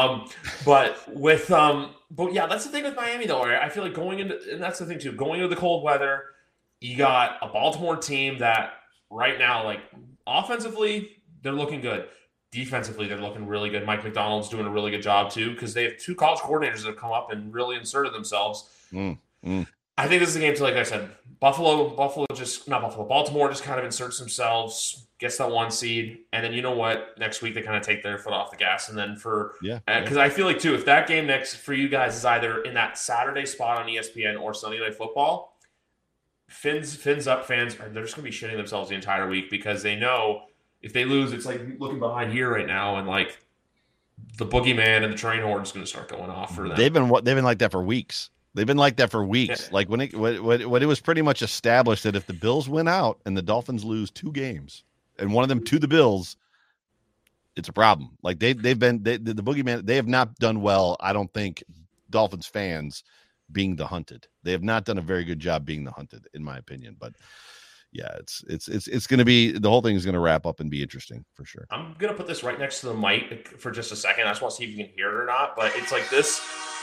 But yeah, that's the thing with Miami though. I feel like and that's the thing too, going into the cold weather, you got a Baltimore team that right now, like offensively, they're looking good. Defensively, they're looking really good. Mike McDonald's doing a really good job too, because they have 2 college coordinators that have come up and really inserted themselves. I think this is a game to, like I said, Baltimore just kind of inserts themselves, gets that 1 seed, and then you know what? Next week they kind of take their foot off the gas, and then because I feel like too, if that game next for you guys is either in that Saturday spot on ESPN or Sunday Night Football, fins up fans they're just gonna be shitting themselves the entire week, because they know if they lose, it's like looking behind here right now, and like the boogeyman and the train horn is going to start going off for them. They've been like that for weeks. Yeah. Like when it was pretty much established that if the Bills win out and the Dolphins lose 2 games and one of them to the Bills, it's a problem. Like the boogeyman, they have not done well. I don't think Dolphins fans being the hunted. They have not done a very good job being the hunted, in my opinion. But yeah, it's going to be, the whole thing is going to wrap up and be interesting for sure. I'm going to put this right next to the mic for just a second. I just want to see if you can hear it or not, but it's like this,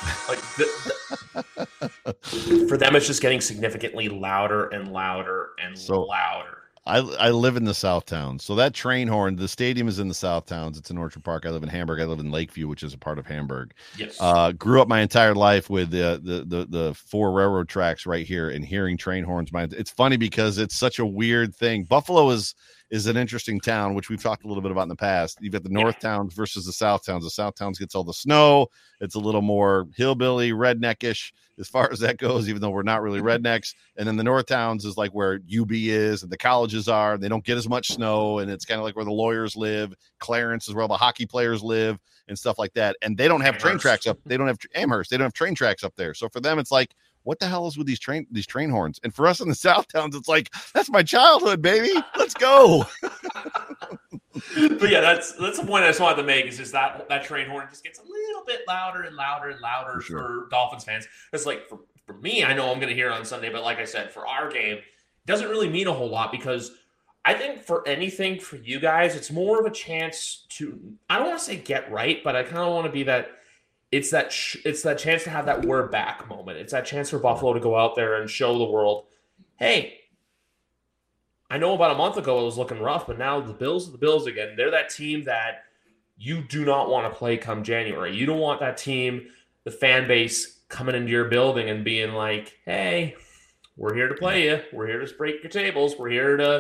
for them, it's just getting significantly louder and louder and louder. I live in the South Towns, so that train horn, the stadium is in the South Towns. It's in Orchard Park. I live in Hamburg. I live in Lakeview, which is a part of Hamburg. Yes. Grew up my entire life with the 4 railroad tracks right here, and hearing train horns. It's funny because it's such a weird thing. Buffalo is an interesting town, which we've talked a little bit about in the past. You've got the North Towns versus the South Towns. The South Towns gets all the snow. It's a little more hillbilly, redneckish as far as that goes, even though we're not really rednecks. And then the North Towns is like where UB is and the colleges are. And they don't get as much snow, and it's kind of like where the lawyers live. Clarence is where all the hockey players live and stuff like that. And they don't have train tracks up. They don't have Amherst. They don't have train tracks up there. So for them, it's like, what the hell is with these train horns? And for us in the South Towns, it's like, that's my childhood, baby. Let's go. But yeah, that's the point I just wanted to make, is just that train horn just gets a little bit louder and louder and louder for Dolphins fans. It's like for me, I know I'm going to hear it on Sunday, but like I said, for our game, it doesn't really mean a whole lot, because I think for anything for you guys, it's more of a chance to, I don't want to say get right, but I kind of want to be that. It's that chance to have that we're back moment. It's that chance for Buffalo to go out there and show the world, hey, I know about a month ago it was looking rough, but now the Bills are the Bills again. They're that team that you do not want to play come January. You don't want that team, the fan base, coming into your building and being like, hey, we're here to play you. We're here to break your tables. We're here to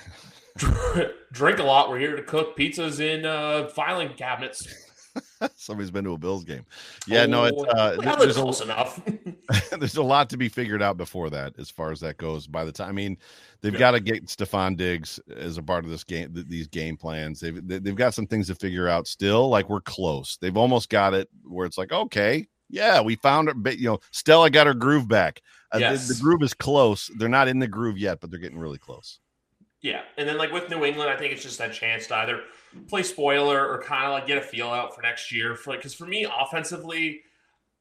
drink a lot. We're here to cook pizzas in filing cabinets. Somebody's been to a Bills game. Yeah, no, it's close enough. There's a lot to be figured out before that, as far as that goes. By the time, I mean, they've got to get Stephon Diggs as a part of this game, these game plans. They've got some things to figure out still. Like, we're close. They've almost got it where it's like, okay, yeah, we found it. But Stella got her groove back. Yes. The groove is close. They're not in the groove yet, but they're getting really close. Yeah, and then like with New England, I think it's just that chance to either play spoiler or kind of like get a feel out for next year. Because for me, offensively,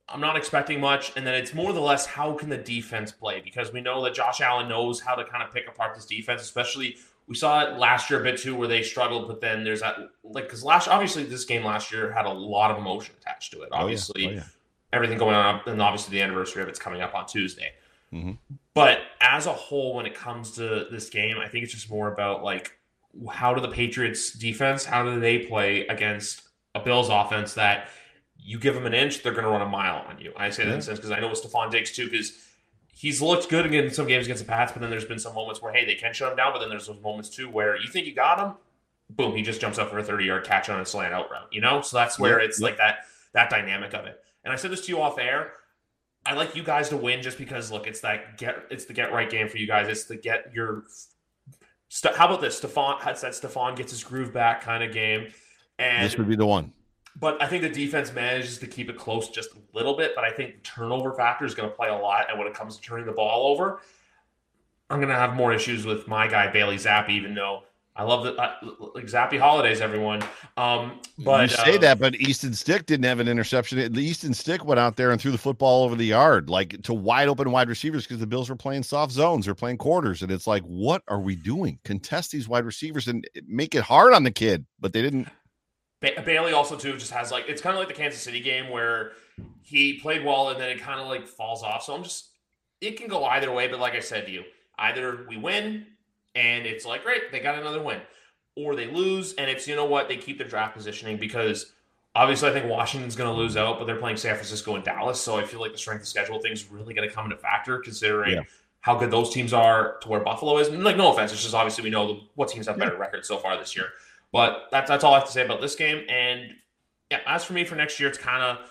I'm not expecting much. And then it's more or less, how can the defense play? Because we know that Josh Allen knows how to kind of pick apart this defense, especially we saw it last year a bit too, where they struggled, but then there's that, like, because obviously this game last year had a lot of emotion attached to it. Obviously, everything going on, and obviously the anniversary of it's coming up on Tuesday. Mm-hmm. But as a whole, when it comes to this game, I think it's just more about, like, how do the Patriots defense, how do they play against a Bills offense that you give them an inch, they're going to run a mile on you. I say that in a sense because I know with Stephon Diggs too, because he's looked good in some games against the Pats, but then there's been some moments where, hey, they can shut him down, but then there's those moments too where you think you got him, boom, he just jumps up for a 30-yard catch on a slant out route, you know? So that's where it's like that dynamic of it. And I said this to you off air, I like you guys to win just because, look, it's the get right game for you guys. It's the get your how about this? Stephon gets his groove back kind of game. And this would be the one. But I think the defense manages to keep it close just a little bit. But I think the turnover factor is going to play a lot. And when it comes to turning the ball over, I'm going to have more issues with my guy, Bailey Zappi, even though I love like Zappy holidays, everyone. But you say that, but Easton Stick didn't have an interception. The Easton Stick went out there and threw the football over the yard, like to wide open wide receivers, because the Bills were playing soft zones or playing quarters. And it's like, what are we doing? Contest these wide receivers and make it hard on the kid. But they didn't. Bailey also too just has, like, it's kind of like the Kansas City game where he played well and then it kind of like falls off. So it can go either way. But like I said to you, either we win and it's like, great, they got another win, or they lose and it's, you know what, they keep their draft positioning, because obviously I think Washington's going to lose out, but they're playing San Francisco and Dallas. So I feel like the strength of schedule thing's really going to come into factor, considering how good those teams are to where Buffalo is. And, like, no offense, it's just obviously we know what teams have better records so far this year. But that's all I have to say about this game. And yeah, as for me for next year, it's kind of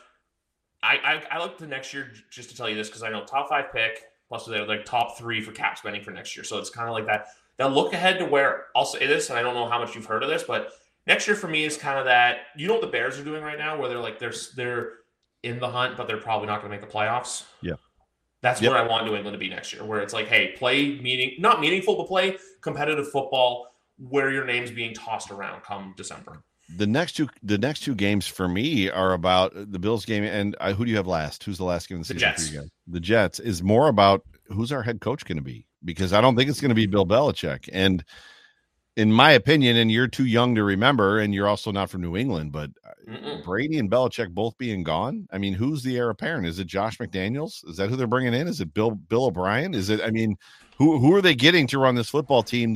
I look to next year just to tell you this, because I know top 5 pick plus they're like top 3 for cap spending for next year. So it's kind of like that look ahead to where I'll say this, and I don't know how much you've heard of this, but next year for me is kind of that, you know what the Bears are doing right now, where they're like they're in the hunt, but they're probably not going to make the playoffs. Yeah, that's where I want New England to be next year, where it's like, hey, play not meaningful, but play competitive football, where your name's being tossed around come December. The next two games for me are about the Bills game, and who do you have last? Who's the last game of the season Jets. for you guys? The Jets is more about who's our head coach going to be, because I don't think it's going to be Bill Belichick. And in my opinion, and you're too young to remember, and you're also not from New England, but Brady and Belichick both being gone, I mean, who's the heir apparent? Is it Josh McDaniels? Is that who they're bringing in? Is it Bill O'Brien? Is it? I mean, who are they getting to run this football team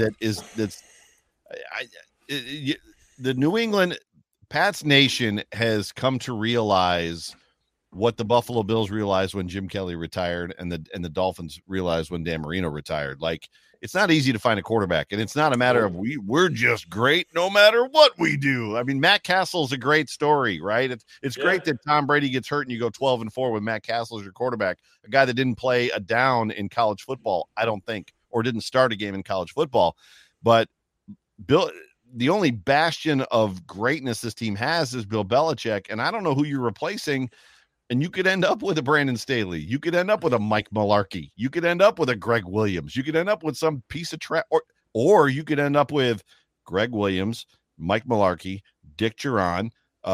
the New England Pats Nation has come to realize what the Buffalo Bills realized when Jim Kelly retired, and the Dolphins realized when Dan Marino retired. Like, it's not easy to find a quarterback, and it's not a matter of we're just great no matter what we do. I mean, Matt Castle is a great story, right? It's great that Tom Brady gets hurt and you go 12-4 with Matt Castle as your quarterback, a guy that didn't play a down in college football, I don't think, or didn't start a game in college football. But Bill, the only bastion of greatness this team has is Bill Belichick, and I don't know who you're replacing. And you could end up with a Brandon Staley. You could end up with a Mike Mularkey. You could end up with a Greg Williams. You could end up with some piece of trash, or you could end up with Greg Williams, Mike Mularkey, Dick Duran,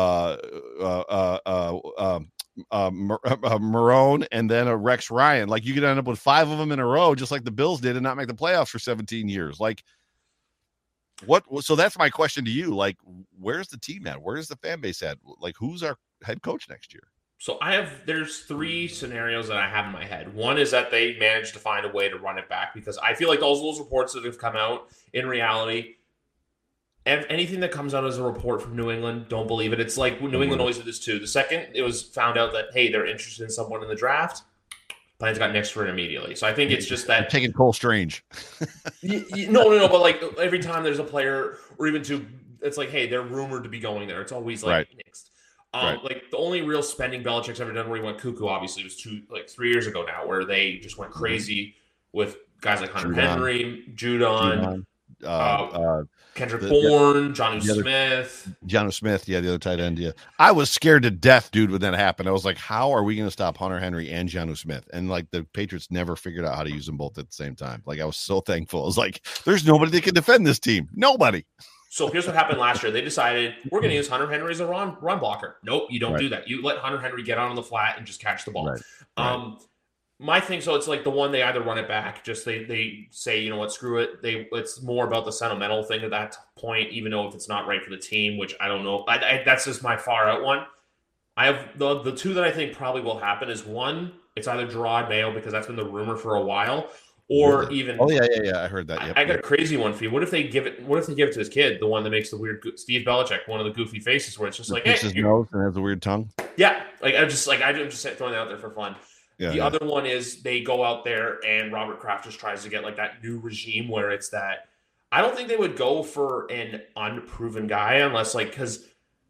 Marone, and then a Rex Ryan. Like, you could end up with 5 of them in a row, just like the Bills did, and not make the playoffs for 17 years. Like, what? So that's my question to you. Like, where's the team at? Where's the fan base at? Like, who's our head coach next year? So there's 3 scenarios that I have in my head. One is that they managed to find a way to run it back, because I feel like those reports that have come out, in reality, anything that comes out as a report from New England, don't believe it. It's like New England always did this too. The second it was found out that, hey, they're interested in someone in the draft, plans got nixed for it immediately. So I think it's just that taking Cole Strange. No, but like every time there's a player, or even 2, it's like, hey, they're rumored to be going there. It's always like nixed. Like, the only real spending Belichick's ever done where he went cuckoo, obviously, was 3 years ago now, where they just went crazy with guys like Hunter Henry, Judon, Kendrick Bourne, Jonnu Smith. Jonnu Smith, the other tight end. Yeah, I was scared to death, dude, when that happened. I was like, how are we going to stop Hunter Henry and Jonnu Smith? And like, the Patriots never figured out how to use them both at the same time. Like, I was so thankful. I was like, there's nobody that can defend this team. Nobody. So here's what happened last year. They decided we're going to use Hunter Henry as a run blocker. Nope, you don't do that. You let Hunter Henry get on the flat and just catch the ball. Right. My thing, so it's like the one they either run it back, just they say, you know what, screw it. It's more about the sentimental thing at that point, even though if it's not right for the team, which I don't know. That's just my far out one. I have the two that I think probably will happen is one, it's either Gerard Mayo because that's been the rumor for a while. Or even I heard that. Yep, I got a crazy one for you. What if they give it to this kid, the one that makes the weird Steve Belichick, one of the goofy faces, where it's just like, hey, his nose and has a weird tongue. Yeah, I'm just throwing that out there for fun. Yeah, the other one is they go out there and Robert Kraft just tries to get like that new regime where it's that. I don't think they would go for an unproven guy unless because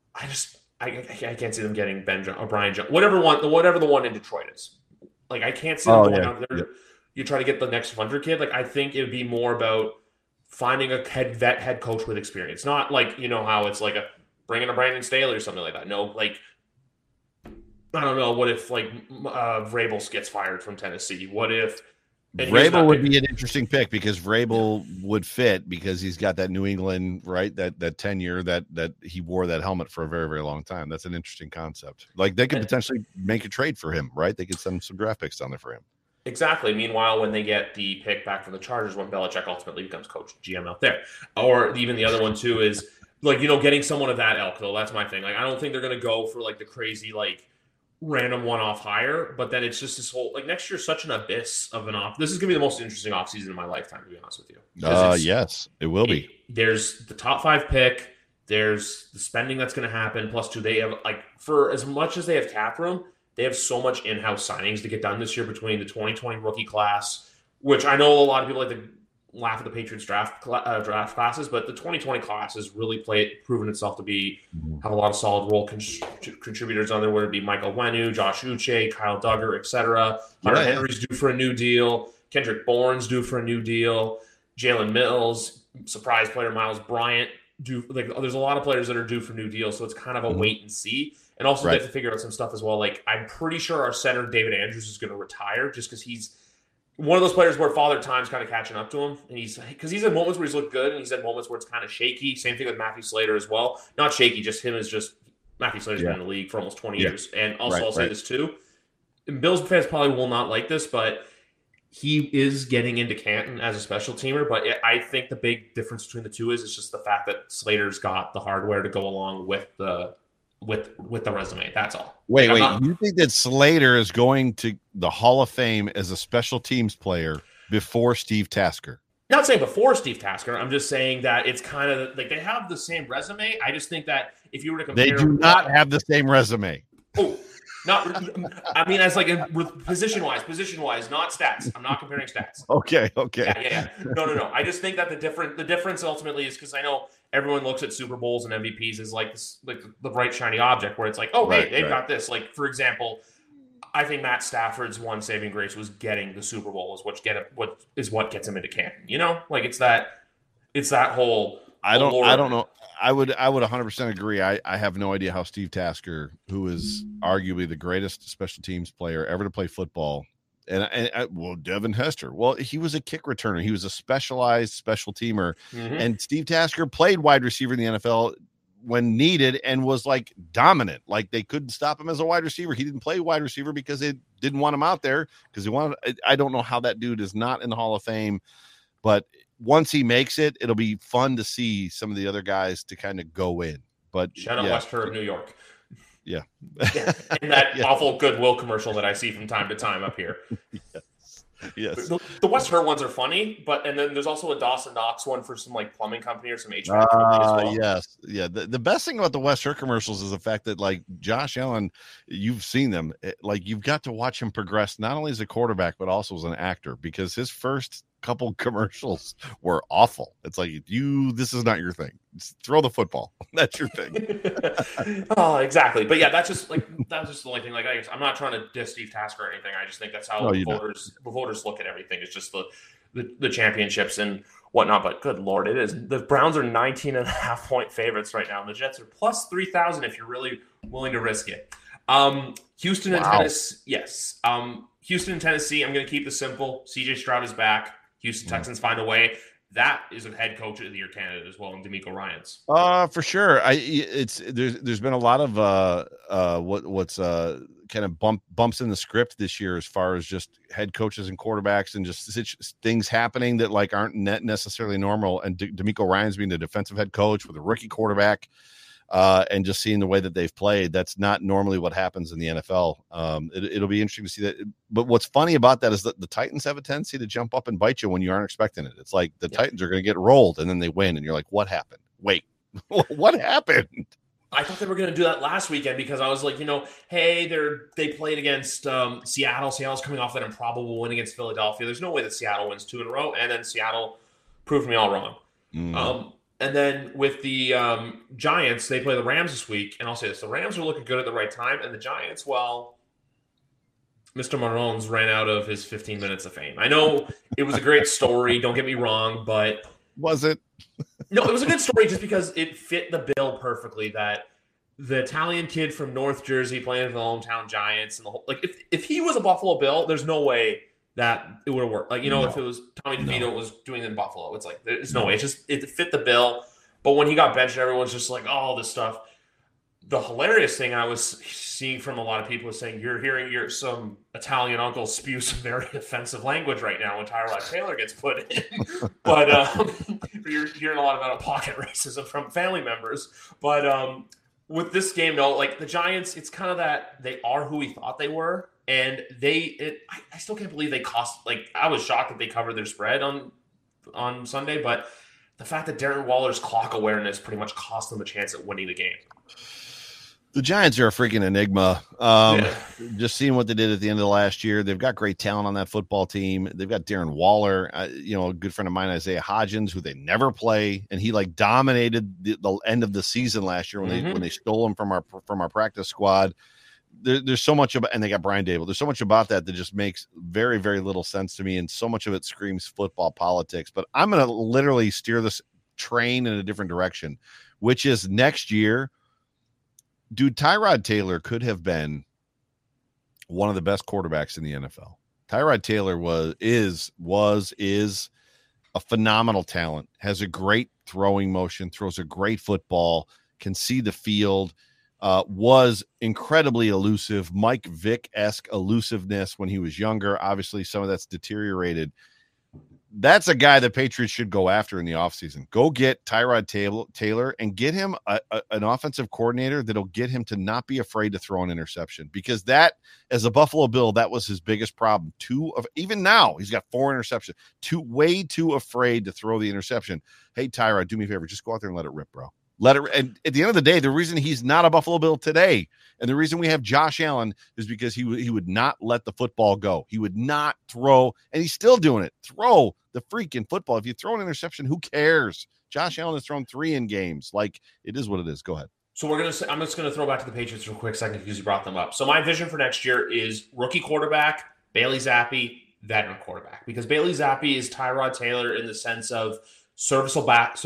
I can't see them getting Brian Jones, whatever the one in Detroit is. Like I can't see them going out there. Yep. You try to get the next wonder kid. Like I think it would be more about finding a head coach with experience, not like how it's like bringing a Brandon Staley or something like that. No, like I don't know. What if Vrabel gets fired from Tennessee? What if Vrabel would be an interesting pick because Vrabel would fit because he's got that New England that tenure that he wore that helmet for a very, very long time. That's an interesting concept. Like they could potentially make a trade for him, right? They could send some draft picks down there for him. Exactly. Meanwhile, when they get the pick back from the Chargers, when Belichick ultimately becomes coach GM out there, or even the other one too is getting someone of that ilk. Though that's my thing. Like I don't think they're going to go for the crazy random one-off hire, but then it's just this whole next year's such an abyss of an off. This is going to be the most interesting offseason in my lifetime, to be honest with you. Yes, it will be. There's the top 5 pick. There's the spending that's going to happen. Plus, they have for as much as they have cap room. They have so much in-house signings to get done this year between the 2020 rookie class, which I know a lot of people like to laugh at the Patriots draft classes, but the 2020 class has really proven itself to have a lot of solid role contributors on there, whether it be Michael Wenu, Josh Uche, Kyle Duggar, etc. Hunter Henry's due for a new deal. Kendrick Bourne's due for a new deal. Jalen Mills, surprise player Miles Bryant, there's a lot of players that are due for new deals, so it's kind of a wait and see. And also, they have to figure out some stuff as well. I'm pretty sure our center, David Andrews, is going to retire just because he's one of those players where Father Time's kind of catching up to him. And he's had moments where he's looked good, and he's had moments where it's kind of shaky. Same thing with Matthew Slater as well. Not shaky, Matthew Slater's been in the league for almost 20 years. And also, I'll say this too. And Bills fans probably will not like this, but he is getting into Canton as a special teamer. But I think the big difference between the two is it's just the fact that Slater's got the hardware to go along with the resume. That's all. Wait. You think that Slater is going to the Hall of Fame as a special teams player before Steve Tasker? Not saying before Steve Tasker. I'm just saying that it's kind of they have the same resume. I just think that if you were to compare, they do not have the same resume. Oh, not. I mean, as with position wise, not stats. I'm not comparing stats. Okay. Yeah. No. I just think that the difference ultimately is because I know everyone looks at Super Bowls and MVPs as the bright shiny object where it's they've got this. For example, I think Matt Stafford's one saving grace was getting the Super Bowl is what gets him into Canton. It's that whole. I don't know. I would 100% agree. I have no idea how Steve Tasker, who is arguably the greatest special teams player ever to play football, and Devin Hester. Well, he was a kick returner. He was a specialized special teamer, and Steve Tasker played wide receiver in the NFL when needed and was dominant. They couldn't stop him as a wide receiver. He didn't play wide receiver because they didn't want him out there because he wanted. I don't know how that dude is not in the Hall of Fame, but once he makes it, it'll be fun to see some of the other guys to kind of go in. But shout out West Her of New York. Yeah. And that awful Goodwill commercial that I see from time to time up here. Yes. The West Her ones are funny, and then there's also a Dawson Knox one for some plumbing company or some HVAC company as well. Yes. Yeah. The best thing about the West Her commercials is the fact that Josh Allen, you've seen them. You've got to watch him progress not only as a quarterback but also as an actor because his first couple commercials were awful. It's this is not your thing. Just throw the football. That's your thing. Oh, exactly. But yeah, that's just the only thing. I'm not trying to diss Steve Tasker or anything. I just think that's how the voters look at everything. It's just the championships and whatnot. But good Lord, it is. The Browns are 19.5-point favorites right now. And the Jets are plus 3,000 if you're really willing to risk it. Houston and Tennessee. Yes. Houston and Tennessee. I'm going to keep this simple. CJ Stroud is back. Houston Texans find a way. that is a head coach of the year candidate as well in D'Amico Ryans. For sure. There's been a lot of what's kind of bumps in the script this year as far as just head coaches and quarterbacks and just things happening that like aren't necessarily normal. And D'Amico Ryans being the defensive head coach with a rookie quarterback, and just seeing the way that they've played, that's not normally what happens in the NFL. It'll be interesting to see that. But what's funny about that is that the Titans have a tendency to jump up and bite you when you aren't expecting it. It's like the Titans are going to get rolled and then they win. And you're like, what happened? Wait, what happened? I thought they were going to do that last weekend because I was like, hey, they played against Seattle. Seattle's coming off that improbable win against Philadelphia. There's no way that Seattle wins 2 in a row. And then Seattle proved me all wrong. And then with the Giants, they play the Rams this week. And I'll say this, the Rams are looking good at the right time. And the Giants, well, Mr. Marone's ran out of his 15 minutes of fame. I know it was a great story. Don't get me wrong, but... Was it? No, it was a good story just because it fit the bill perfectly that the Italian kid from North Jersey playing for the hometown Giants and the whole... Like, if he was a Buffalo Bill, there's no way that it would have worked. Like, if it was Tommy DeVito was doing it in Buffalo, it's like, there's no way. It fit the bill. But when he got benched, everyone's just like, oh, all this stuff. The hilarious thing I was seeing from a lot of people is saying, you're hearing some Italian uncle spew some very offensive language right now when Tyrod Taylor gets put in. But you're hearing a lot of out-of-pocket racism from family members. But with this game, though, like the Giants, it's kind of that they are who we thought they were. And I still can't believe they cost. Like, I was shocked that they covered their spread on Sunday, but the fact that Darren Waller's clock awareness pretty much cost them a chance at winning the game. The Giants are a freaking enigma. Just seeing what they did at the end of the last year, they've got great talent on that football team. They've got Darren Waller, a good friend of mine, Isaiah Hodgins, who they never play, and he like dominated the end of the season last year when they stole him from our practice squad. There's so much about, and they got Brian Dable. There's so much about that just makes very, very little sense to me. And so much of it screams football politics, but I'm going to literally steer this train in a different direction, which is next year, dude, Tyrod Taylor could have been one of the best quarterbacks in the NFL. Tyrod Taylor is a phenomenal talent, has a great throwing motion, throws a great football, can see the field, was incredibly elusive, Mike Vick-esque elusiveness when he was younger. Obviously, some of that's deteriorated. That's a guy the Patriots should go after in the offseason. Go get Tyrod Taylor and get him an offensive coordinator that'll get him to not be afraid to throw an interception, because that, as a Buffalo Bill, that was his biggest problem. Even now, he's got 4 interceptions. Way too afraid to throw the interception. Hey, Tyrod, do me a favor. Just go out there and let it rip, bro. And at the end of the day, the reason he's not a Buffalo Bill today, and the reason we have Josh Allen, is because he would not let the football go. He would not throw, and he's still doing it. Throw the freaking football. If you throw an interception, who cares? Josh Allen has thrown 3 in games. Like, it is what it is. Go ahead. So I'm just gonna throw back to the Patriots for a quick second because you brought them up. So my vision for next year is rookie quarterback, Bailey Zappi, veteran quarterback, because Bailey Zappi is Tyrod Taylor in the sense of serviceable.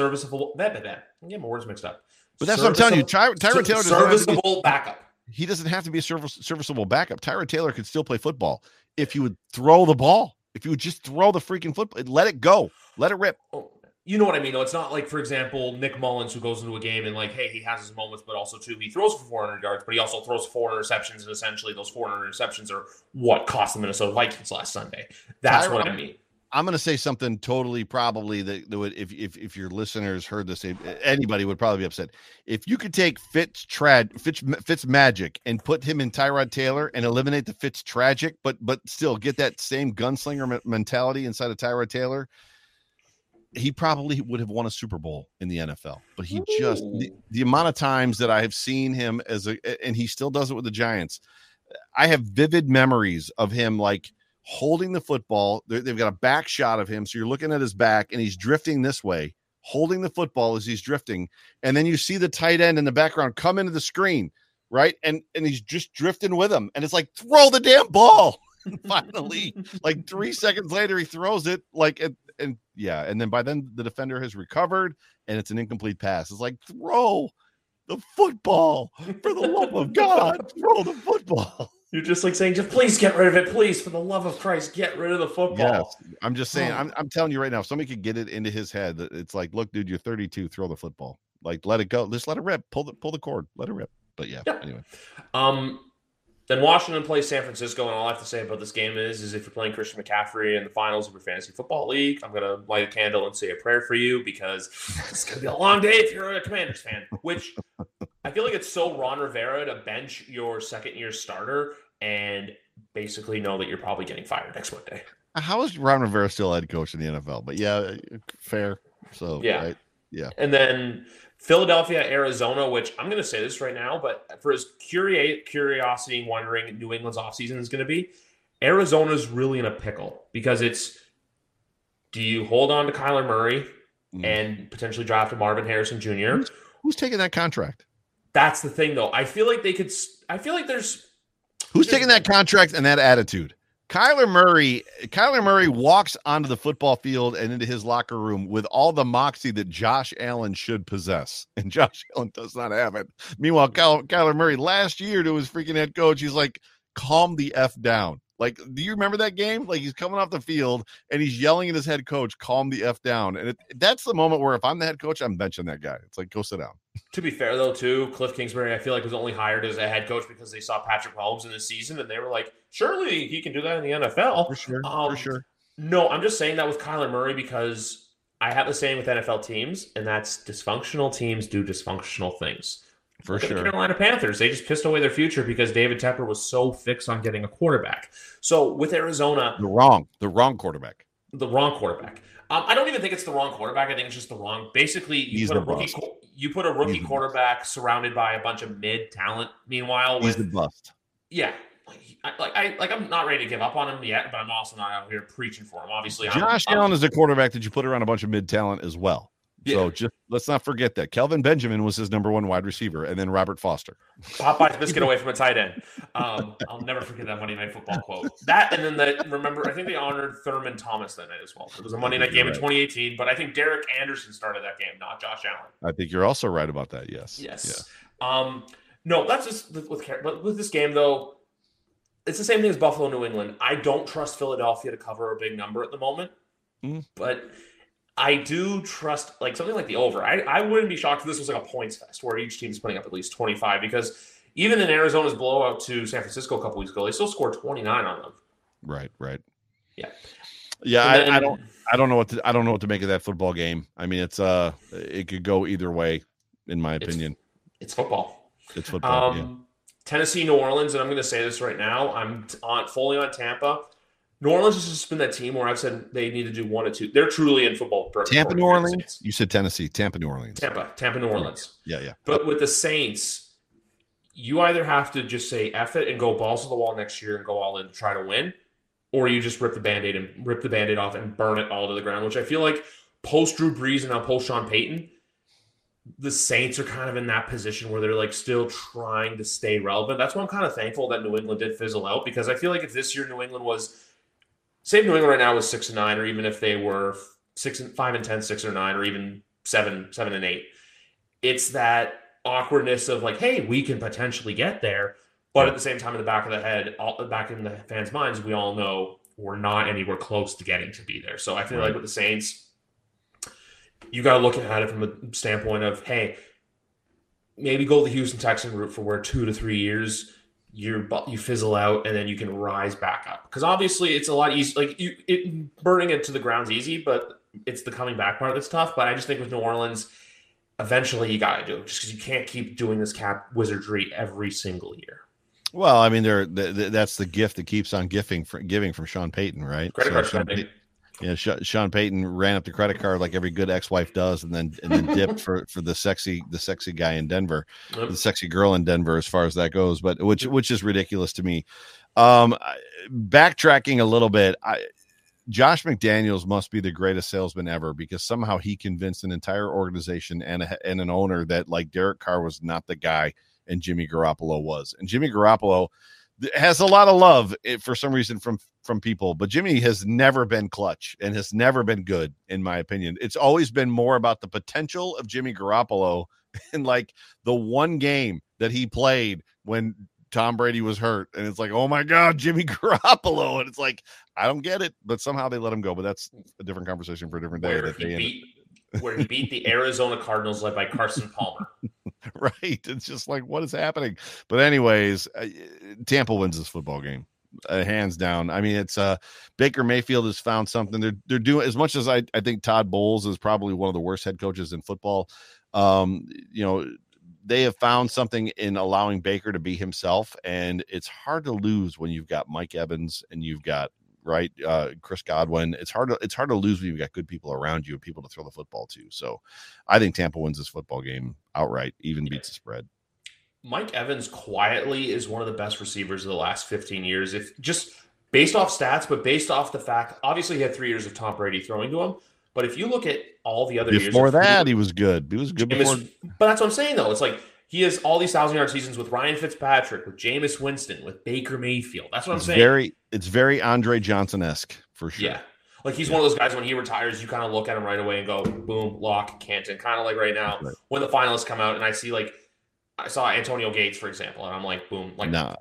I'm getting my words mixed up. But that's what I'm telling you. Tyrod Taylor, serviceable backup. He doesn't have to be a serviceable backup. Tyrod Taylor could still play football if you would throw the ball. If you would just throw the freaking football, let it go, let it rip. Oh, you know what I mean? No, it's not like, for example, Nick Mullins, who goes into a game and like, hey, he has his moments, but also too, he throws for 400 yards, but he also throws 4 interceptions, and essentially those 400 interceptions are what cost the Minnesota Vikings last Sunday. That's what I mean. I'm going to say something totally probably that would, if your listeners heard this, anybody would probably be upset. If you could take Fitz Magic and put him in Tyrod Taylor and eliminate the Fitz Tragic, but still get that same gunslinger mentality inside of Tyrod Taylor, he probably would have won a Super Bowl in the NFL. But he just, the amount of times that I have seen him and he still does it with the Giants. I have vivid memories of him like holding the football. They've got a back shot of him, so you're looking at his back, and he's drifting this way, holding the football as he's drifting, and then you see the tight end in the background come into the screen, right? And he's just drifting with him, and it's like, throw the damn ball. Finally, like 3 seconds later, he throws it, and then by then the defender has recovered, and it's an incomplete pass. It's like, throw the football, for the love of God, throw the football. You're just like saying, just please get rid of it. Please, for the love of Christ, get rid of the football. Yes. I'm just saying, I'm telling you right now, if somebody could get it into his head that it's like, look, dude, you're 32, throw the football. Like, let it go. Just let it rip. Pull the cord. Let it rip. But yeah. Anyway. Then Washington plays San Francisco, and all I have to say about this game is if you're playing Christian McCaffrey in the finals of your fantasy football league, I'm going to light a candle and say a prayer for you because it's going to be a long day if you're a Commanders fan, which I feel like it's so Ron Rivera to bench your second-year starter and basically know that you're probably getting fired next Monday. How is Ron Rivera still head coach in the NFL? But yeah, fair. So, yeah. Right? Yeah. And then Philadelphia, Arizona, which I'm going to say this right now, but for as curiosity and wondering New England's offseason is going to be, Arizona's really in a pickle because it's, do you hold on to Kyler Murray and potentially draft a Marvin Harrison Jr.? Who's taking that contract? That's the thing, though. I feel like there's Who's taking that contract and that attitude? Kyler Murray walks onto the football field and into his locker room with all the moxie that Josh Allen should possess, and Josh Allen does not have it. Meanwhile, Kyler Murray last year to his freaking head coach, he's like, calm the F down. Like, do you remember that game? Like, he's coming off the field and he's yelling at his head coach, calm the F down. And that's the moment where if I'm the head coach, I'm benching that guy. It's like, go sit down. To be fair, though, too, Cliff Kingsbury, I feel like was only hired as a head coach because they saw Patrick Mahomes in the season and they were like, surely he can do that in the NFL. For sure. No, I'm just saying that with Kyler Murray because I have the same with NFL teams, and that's dysfunctional teams do dysfunctional things. For sure. The Carolina Panthers, they just pissed away their future because David Tepper was so fixed on getting a quarterback. So with Arizona, the wrong quarterback. The wrong quarterback. I don't even think it's the wrong quarterback. I think it's just the wrong. Basically, you put a rookie quarterback surrounded by a bunch of mid talent. Meanwhile, he's the bust. Yeah, I'm not ready to give up on him yet, but I'm also not out here preaching for him. Obviously, Josh Allen is a quarterback that you put around a bunch of mid talent as well. Yeah. So just let's not forget that Kelvin Benjamin was his number one wide receiver, and then Robert Foster. Popeye's biscuit away from a tight end. I'll never forget that Monday Night Football quote. That, and then remember, I think they honored Thurman Thomas that night as well. It was a Monday night game in 2018, but I think Derek Anderson started that game, not Josh Allen. I think you're also right about that. Yes. Yeah. No, that's just with this game though. It's the same thing as Buffalo, New England. I don't trust Philadelphia to cover a big number at the moment, but I do trust like something like the over. I wouldn't be shocked if this was like a points fest where each team is putting up at least 25 because even in Arizona's blowout to San Francisco a couple weeks ago, they still scored 29 on them. Right. Yeah. Yeah, I don't know what to make of that football game. I mean, it's it could go either way, in my opinion. It's football. It's football. Yeah. Tennessee, New Orleans, and I'm going to say this right now. I'm fully on Tampa. New Orleans has just been that team where I've said they need to do one or two. They're truly in football. Tampa, New Orleans? You said Tennessee. Tampa, New Orleans. Tampa, New Orleans. Yeah. But with the Saints, you either have to just say F it and go balls to the wall next year and go all in to try to win, or you just rip the Band-Aid off and burn it all to the ground, which I feel like post Drew Brees and now post Sean Payton, the Saints are kind of in that position where they're like still trying to stay relevant. That's why I'm kind of thankful that New England did fizzle out because I feel like if this year New England was, say if New England right now was 6-9, or even if they were 5-10, 6-9, or even 7-8, it's that awkwardness of like, hey, we can potentially get there, but at the same time, in the back of the head, back in the fans' minds, we all know we're not anywhere close to getting to be there. So I feel like with the Saints, you got to look at it from a standpoint of, hey, maybe go the Houston Texan route for where 2 to 3 years you fizzle out and then you can rise back up. Because obviously it's a lot easier. Like burning it to the ground's easy, but it's the coming back part that's tough. But I just think with New Orleans, eventually you got to do it just because you can't keep doing this cap wizardry every single year. Well, I mean, that's the gift that keeps on giving from Sean Payton, right? Credit card spending. Yeah, Sean Payton ran up the credit card like every good ex-wife does, and then dipped for the sexy guy in Denver, the sexy girl in Denver, as far as that goes. But which is ridiculous to me. Backtracking a little bit, Josh McDaniels must be the greatest salesman ever because somehow he convinced an entire organization and an owner that like Derek Carr was not the guy and Jimmy Garoppolo was, and Jimmy Garoppolo has a lot of love for some reason from people, but Jimmy has never been clutch and has never been good, in my opinion. It's always been more about the potential of Jimmy Garoppolo and like the one game that he played when Tom Brady was hurt, and it's like, oh my God, Jimmy Garoppolo, and it's like, I don't get it, but somehow they let him go. But that's a different conversation for a different day. Where he beat the Arizona Cardinals led by Carson Palmer. Right. It's just like, what is happening? But anyways, Tampa wins this football game. Hands down. I mean, it's Baker Mayfield has found something. They're doing, as much as I think Todd Bowles is probably one of the worst head coaches in football. They have found something in allowing Baker to be himself, and it's hard to lose when you've got Mike Evans and you've got Chris Godwin. It's hard to lose when you've got good people around you and people to throw the football to. So I think Tampa wins this football game outright, even beats the spread. Mike Evans quietly is one of the best receivers of the last 15 years. If just based off stats, but based off the fact, obviously he had 3 years of Tom Brady throwing to him. But if you look at all the other years before that, he was good. He was good before. But that's what I'm saying, though. It's like he has all these 1,000-yard seasons with Ryan Fitzpatrick, with Jameis Winston, with Baker Mayfield. That's what I'm saying. It's very Andre Johnson-esque for sure. Yeah. Like he's one of those guys when he retires, you kind of look at him right away and go, boom, lock, Canton. Kind of like right now when the finalists come out and I saw Antonio Gates, for example, and I'm like, boom, like how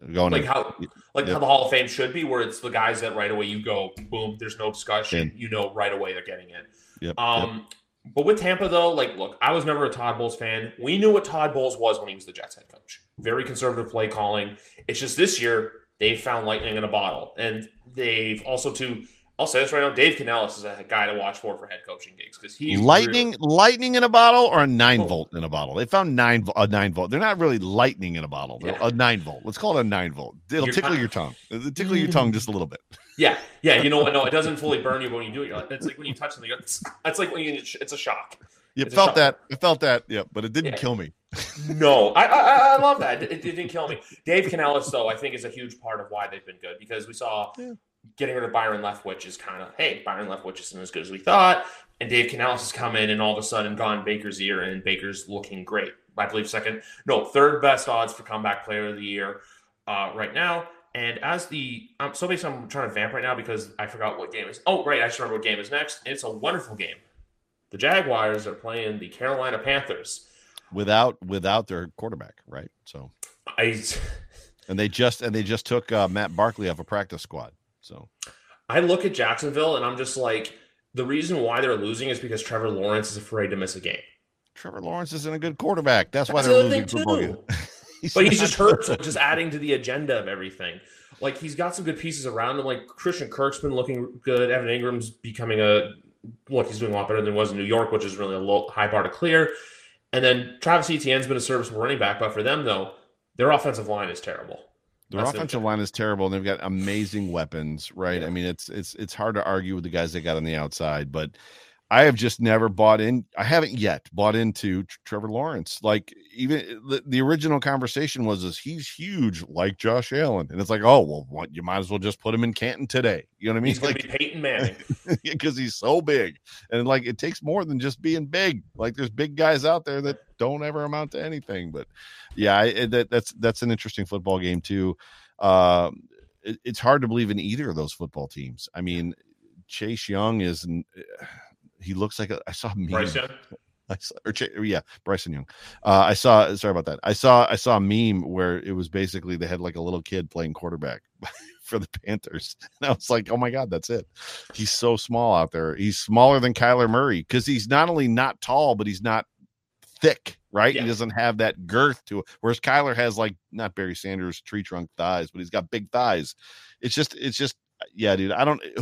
the Hall of Fame should be, where it's the guys that right away you go, boom, there's no discussion, right away they're getting in. Yep. But with Tampa though, like, look, I was never a Todd Bowles fan. We knew what Todd Bowles was when he was the Jets head coach. Very conservative play calling. It's just this year they've found lightning in a bottle, and they've also I'll say this right now, Dave Canellis is a guy to watch for head coaching gigs because he's lightning in a bottle or a 9-volt in a bottle. They found a 9-volt. They're not really lightning in a bottle. They're a 9-volt. Let's call it a 9-volt. It'll tickle your tongue. It'll tickle your tongue just a little bit. Yeah. You know what? No, it doesn't fully burn you, but when you do it, it's like when you touch something. It's like when it's a shock. You felt that. I felt that. Yeah, but it didn't kill me. No, I love that. It didn't kill me. Dave Canellis, though, I think is a huge part of why they've been good because we saw getting rid of Byron Leftwich is kind of, hey, Byron Leftwich isn't as good as we thought. And Dave Canellis has come in and all of a sudden gone Baker's ear, and Baker's looking great. I believe third best odds for comeback player of the year right now. And as I'm trying to vamp right now because I forgot what game is. Oh, right. I just remember what game is next. It's a wonderful game. The Jaguars are playing the Carolina Panthers. Without their quarterback, right? So and they just took Matt Barkley off a practice squad. So I look at Jacksonville and I'm just like, the reason why they're losing is because Trevor Lawrence is afraid to miss a game. Trevor Lawrence isn't a good quarterback. That's why they're losing football games. But he's just hurt, so just adding to the agenda of everything. Like he's got some good pieces around him. Like Christian Kirk's been looking good. Evan Ingram's becoming he's doing a lot better than he was in New York, which is really a high bar to clear. And then Travis Etienne's been a serviceable running back, but for them though, their offensive line is terrible. Their offensive line is terrible, and they've got amazing weapons, right? Yeah. I mean, it's hard to argue with the guys they got on the outside, but I have just never I haven't yet bought into Trevor Lawrence. Like even the original conversation was he's huge like Josh Allen. And it's like, oh, well, you might as well just put him in Canton today. You know what I mean? He's going to be Peyton Manning. Because he's so big. And like, it takes more than just being big. Like there's big guys out there that don't ever amount to anything. But yeah, that's an interesting football game too. It's hard to believe in either of those football teams. I mean, Chase Young he looks like I saw a meme. Bryce Young? Bryson Young. Sorry about that. I saw a meme where it was basically they had like a little kid playing quarterback for the Panthers. And I was like, oh my God, that's it. He's so small out there. He's smaller than Kyler Murray because he's not only not tall, but he's not thick, right? Yeah. He doesn't have that girth to it. Whereas Kyler has like not Barry Sanders tree trunk thighs, but he's got big thighs. It's just, yeah, dude.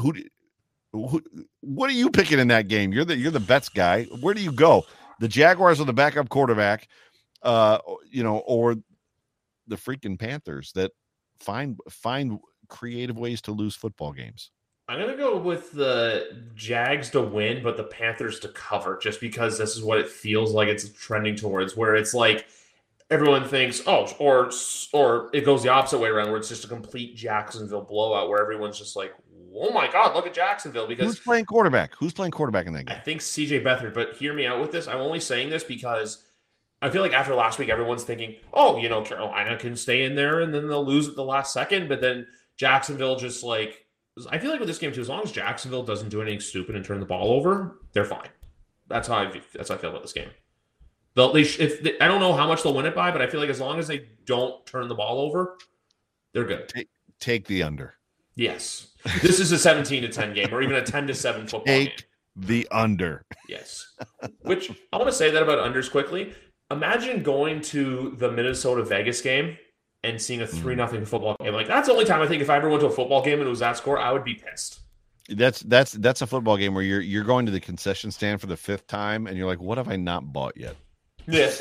What are you picking in that game? You're the bets guy. Where do you go? The Jaguars are the backup quarterback, or the freaking Panthers that find creative ways to lose football games. I'm gonna go with the Jags to win, but the Panthers to cover, just because this is what it feels like it's trending towards. Where it's like everyone thinks, or it goes the opposite way around, where it's just a complete Jacksonville blowout, where everyone's just like, oh my God, look at Jacksonville. Because who's playing quarterback? Who's playing quarterback in that game? I think CJ Beathard, but hear me out with this. I'm only saying this because I feel like after last week, everyone's thinking, Carolina can stay in there and then they'll lose at the last second. But then Jacksonville just like, I feel like with this game too, as long as Jacksonville doesn't do anything stupid and turn the ball over, they're fine. That's how I feel about this game. I don't know how much they'll win it by, but I feel like as long as they don't turn the ball over, they're good. Take the under. Yes. This is a 17-10 game or even a 10-7 football game. Take the under. Yes. Which I want to say that about unders quickly. Imagine going to the Minnesota-Vegas game and seeing a 3-0 football game. Like, that's the only time I think if I ever went to a football game and it was that score, I would be pissed. That's a football game where you're going to the concession stand for the 5th time and you're like, what have I not bought yet? Yes.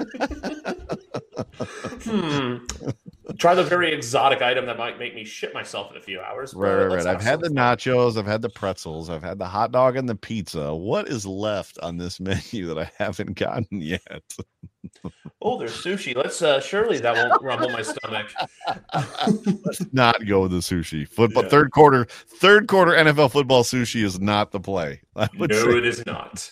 Try the very exotic item that might make me shit myself in a few hours. Right. I've had the nachos, I've had the pretzels, I've had the hot dog and the pizza. What is left on this menu that I haven't gotten yet? Oh, there's sushi. Let's surely that won't rumble my stomach. Let's not go with the sushi. Football third quarter NFL football sushi is not the play. It is not.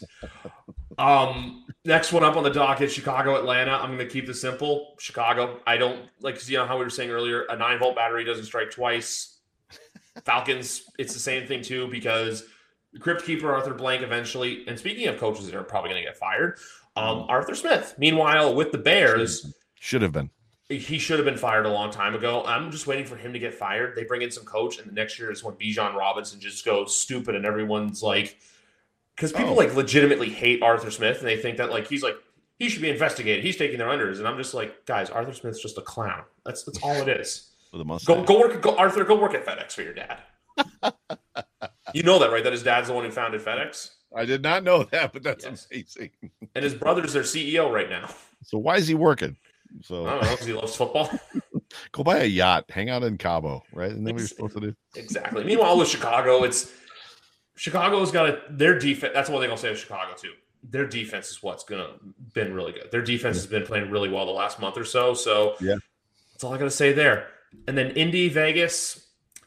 Next one up on the docket, Chicago, Atlanta. I'm going to keep this simple. Chicago, I don't like, how we were saying earlier, a 9-volt battery doesn't strike twice. Falcons, it's the same thing too, because the crypt keeper Arthur Blank eventually, and speaking of coaches that are probably going to get fired, Arthur Smith, meanwhile, with the Bears, should have been fired a long time ago. I'm just waiting for him to get fired. They bring in some coach, and the next year is when Bijan Robinson just goes stupid, and everyone's like, because people like legitimately hate Arthur Smith, and they think that like he should be investigated. He's taking their unders, and I'm just like, guys, Arthur Smith's just a clown. That's all it is. With a mustache. Arthur, go work at FedEx for your dad. You know that, right? That his dad's the one who founded FedEx. I did not know that, but that's amazing. And his brother's their CEO right now. So why is he working? So I don't know, because he loves football. Go buy a yacht, hang out in Cabo, right? And then we're supposed to do exactly. Meanwhile, with Chicago, Chicago's got their defense. That's one thing I'll say with Chicago too. Their defense is what's been really good. Their defense has been playing really well the last month or so. So that's all I got to say there. And then Indy, Vegas.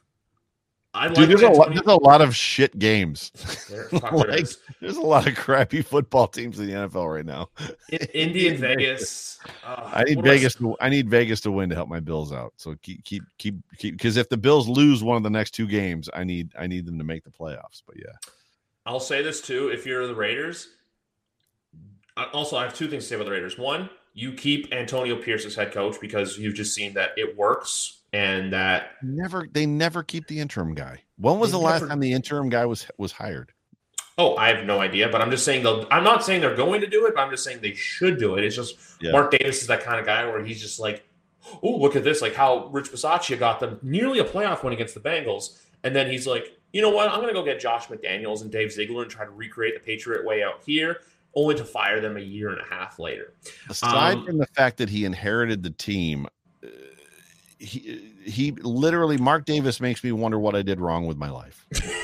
There's a lot of shit games. There's a lot of crappy football teams in the NFL right now. Indy and Vegas. I need Vegas to win to help my Bills out. So keep because if the Bills lose one of the next 2 games, I need them to make the playoffs. But yeah, I'll say this too. If you're the Raiders, also I have 2 things to say about the Raiders. One, you keep Antonio Pierce as head coach because you've just seen that it works. And that they never keep the interim guy. When was the last time the interim guy was hired? Oh, I have no idea, but I'm just saying I'm not saying they're going to do it, but I'm just saying they should do it. It's just Mark Davis is that kind of guy where he's just like, oh, look at this, like how Rich Bisaccia got them nearly a playoff win against the Bengals, and then he's like, you know what, I'm going to go get Josh McDaniels and Dave Ziegler and try to recreate the Patriot way out here, only to fire them a year and a half later. Aside from the fact that he inherited the team. He literally, Mark Davis makes me wonder what I did wrong with my life.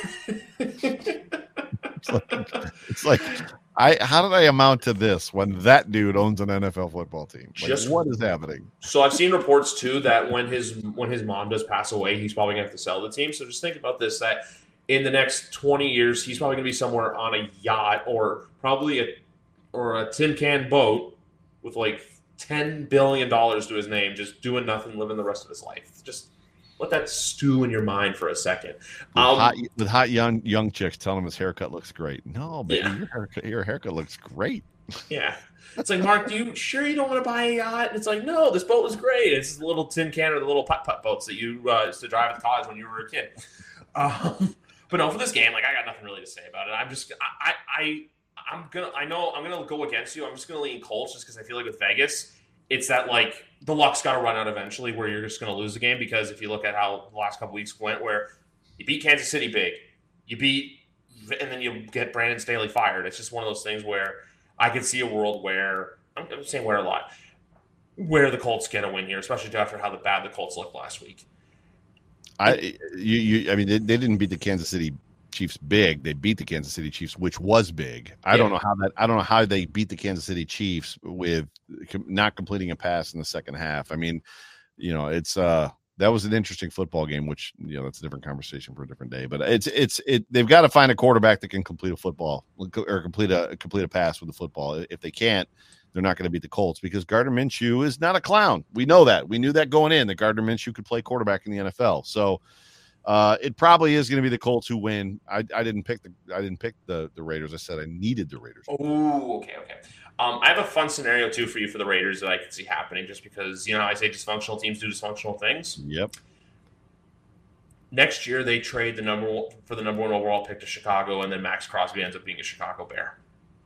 it's like how did I amount to this when that dude owns an NFL football team? Like, what is happening? So I've seen reports too that when his mom does pass away, he's probably gonna have to sell the team. So just think about this: that in the next 20 years, he's probably gonna be somewhere on a yacht or probably a tin can boat with like $10 billion to his name, just doing nothing, living the rest of his life. Just let that stew in your mind for a second. With hot young chicks telling him his haircut looks great. No, baby, your haircut looks great. Yeah. It's like, Mark, you don't want to buy a yacht? And it's like, no, this boat was great. It's the little tin can or the little putt-putt boats that you used to drive at the college when you were a kid. But no, for this game, like I got nothing really to say about it. I'm gonna go against you. I'm just gonna lean Colts just because I feel like with Vegas, it's that like the luck's got to run out eventually where you're just gonna lose the game because if you look at how the last couple weeks went, where you beat Kansas City big, and then you get Brandon Staley fired. It's just one of those things where I could see a world where I'm saying where a lot, where the Colts get a win here, especially after how bad the Colts looked last week. I mean, they didn't beat the Kansas City Chiefs big. They beat the Kansas City Chiefs, which was big. I don't know how they beat the Kansas City Chiefs with not completing a pass in the second half. I mean, it's that was an interesting football game, which that's a different conversation for a different day. But they've got to find a quarterback that can complete a football or complete a pass with the football. If they can't, they're not going to beat the Colts because Gardner Minshew is not a clown. We know that. We knew that going in that Gardner Minshew could play quarterback in the NFL. So It probably is going to be the Colts who win. I didn't pick the Raiders. I said I needed the Raiders. Oh, okay. I have a fun scenario too for you for the Raiders that I could see happening, just because I say dysfunctional teams do dysfunctional things. Yep. Next year they trade the number one overall pick to Chicago, and then Max Crosby ends up being a Chicago Bear.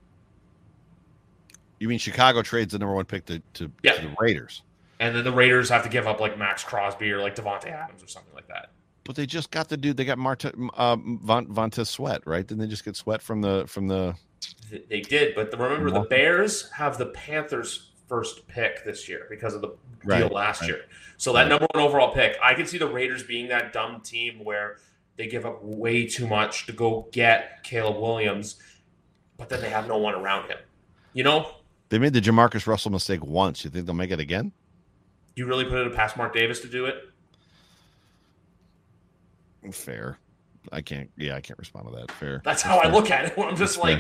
You mean Chicago trades the number 1 pick to the Raiders? And then the Raiders have to give up like Max Crosby or like Devontae Adams or something like that. But they just got the dude. They got Vontez Sweat, right? Didn't they just get Sweat from the? They did, but remember the Bears have the Panthers' first pick this year because of the deal last year. So that number 1 overall pick, I can see the Raiders being that dumb team where they give up way too much to go get Caleb Williams, but then they have no one around him. They made the Jamarcus Russell mistake once. You think they'll make it again? You really put it past Mark Davis to do it? Fair. I can't respond to that. Fair. That's how I look at it. I'm just like,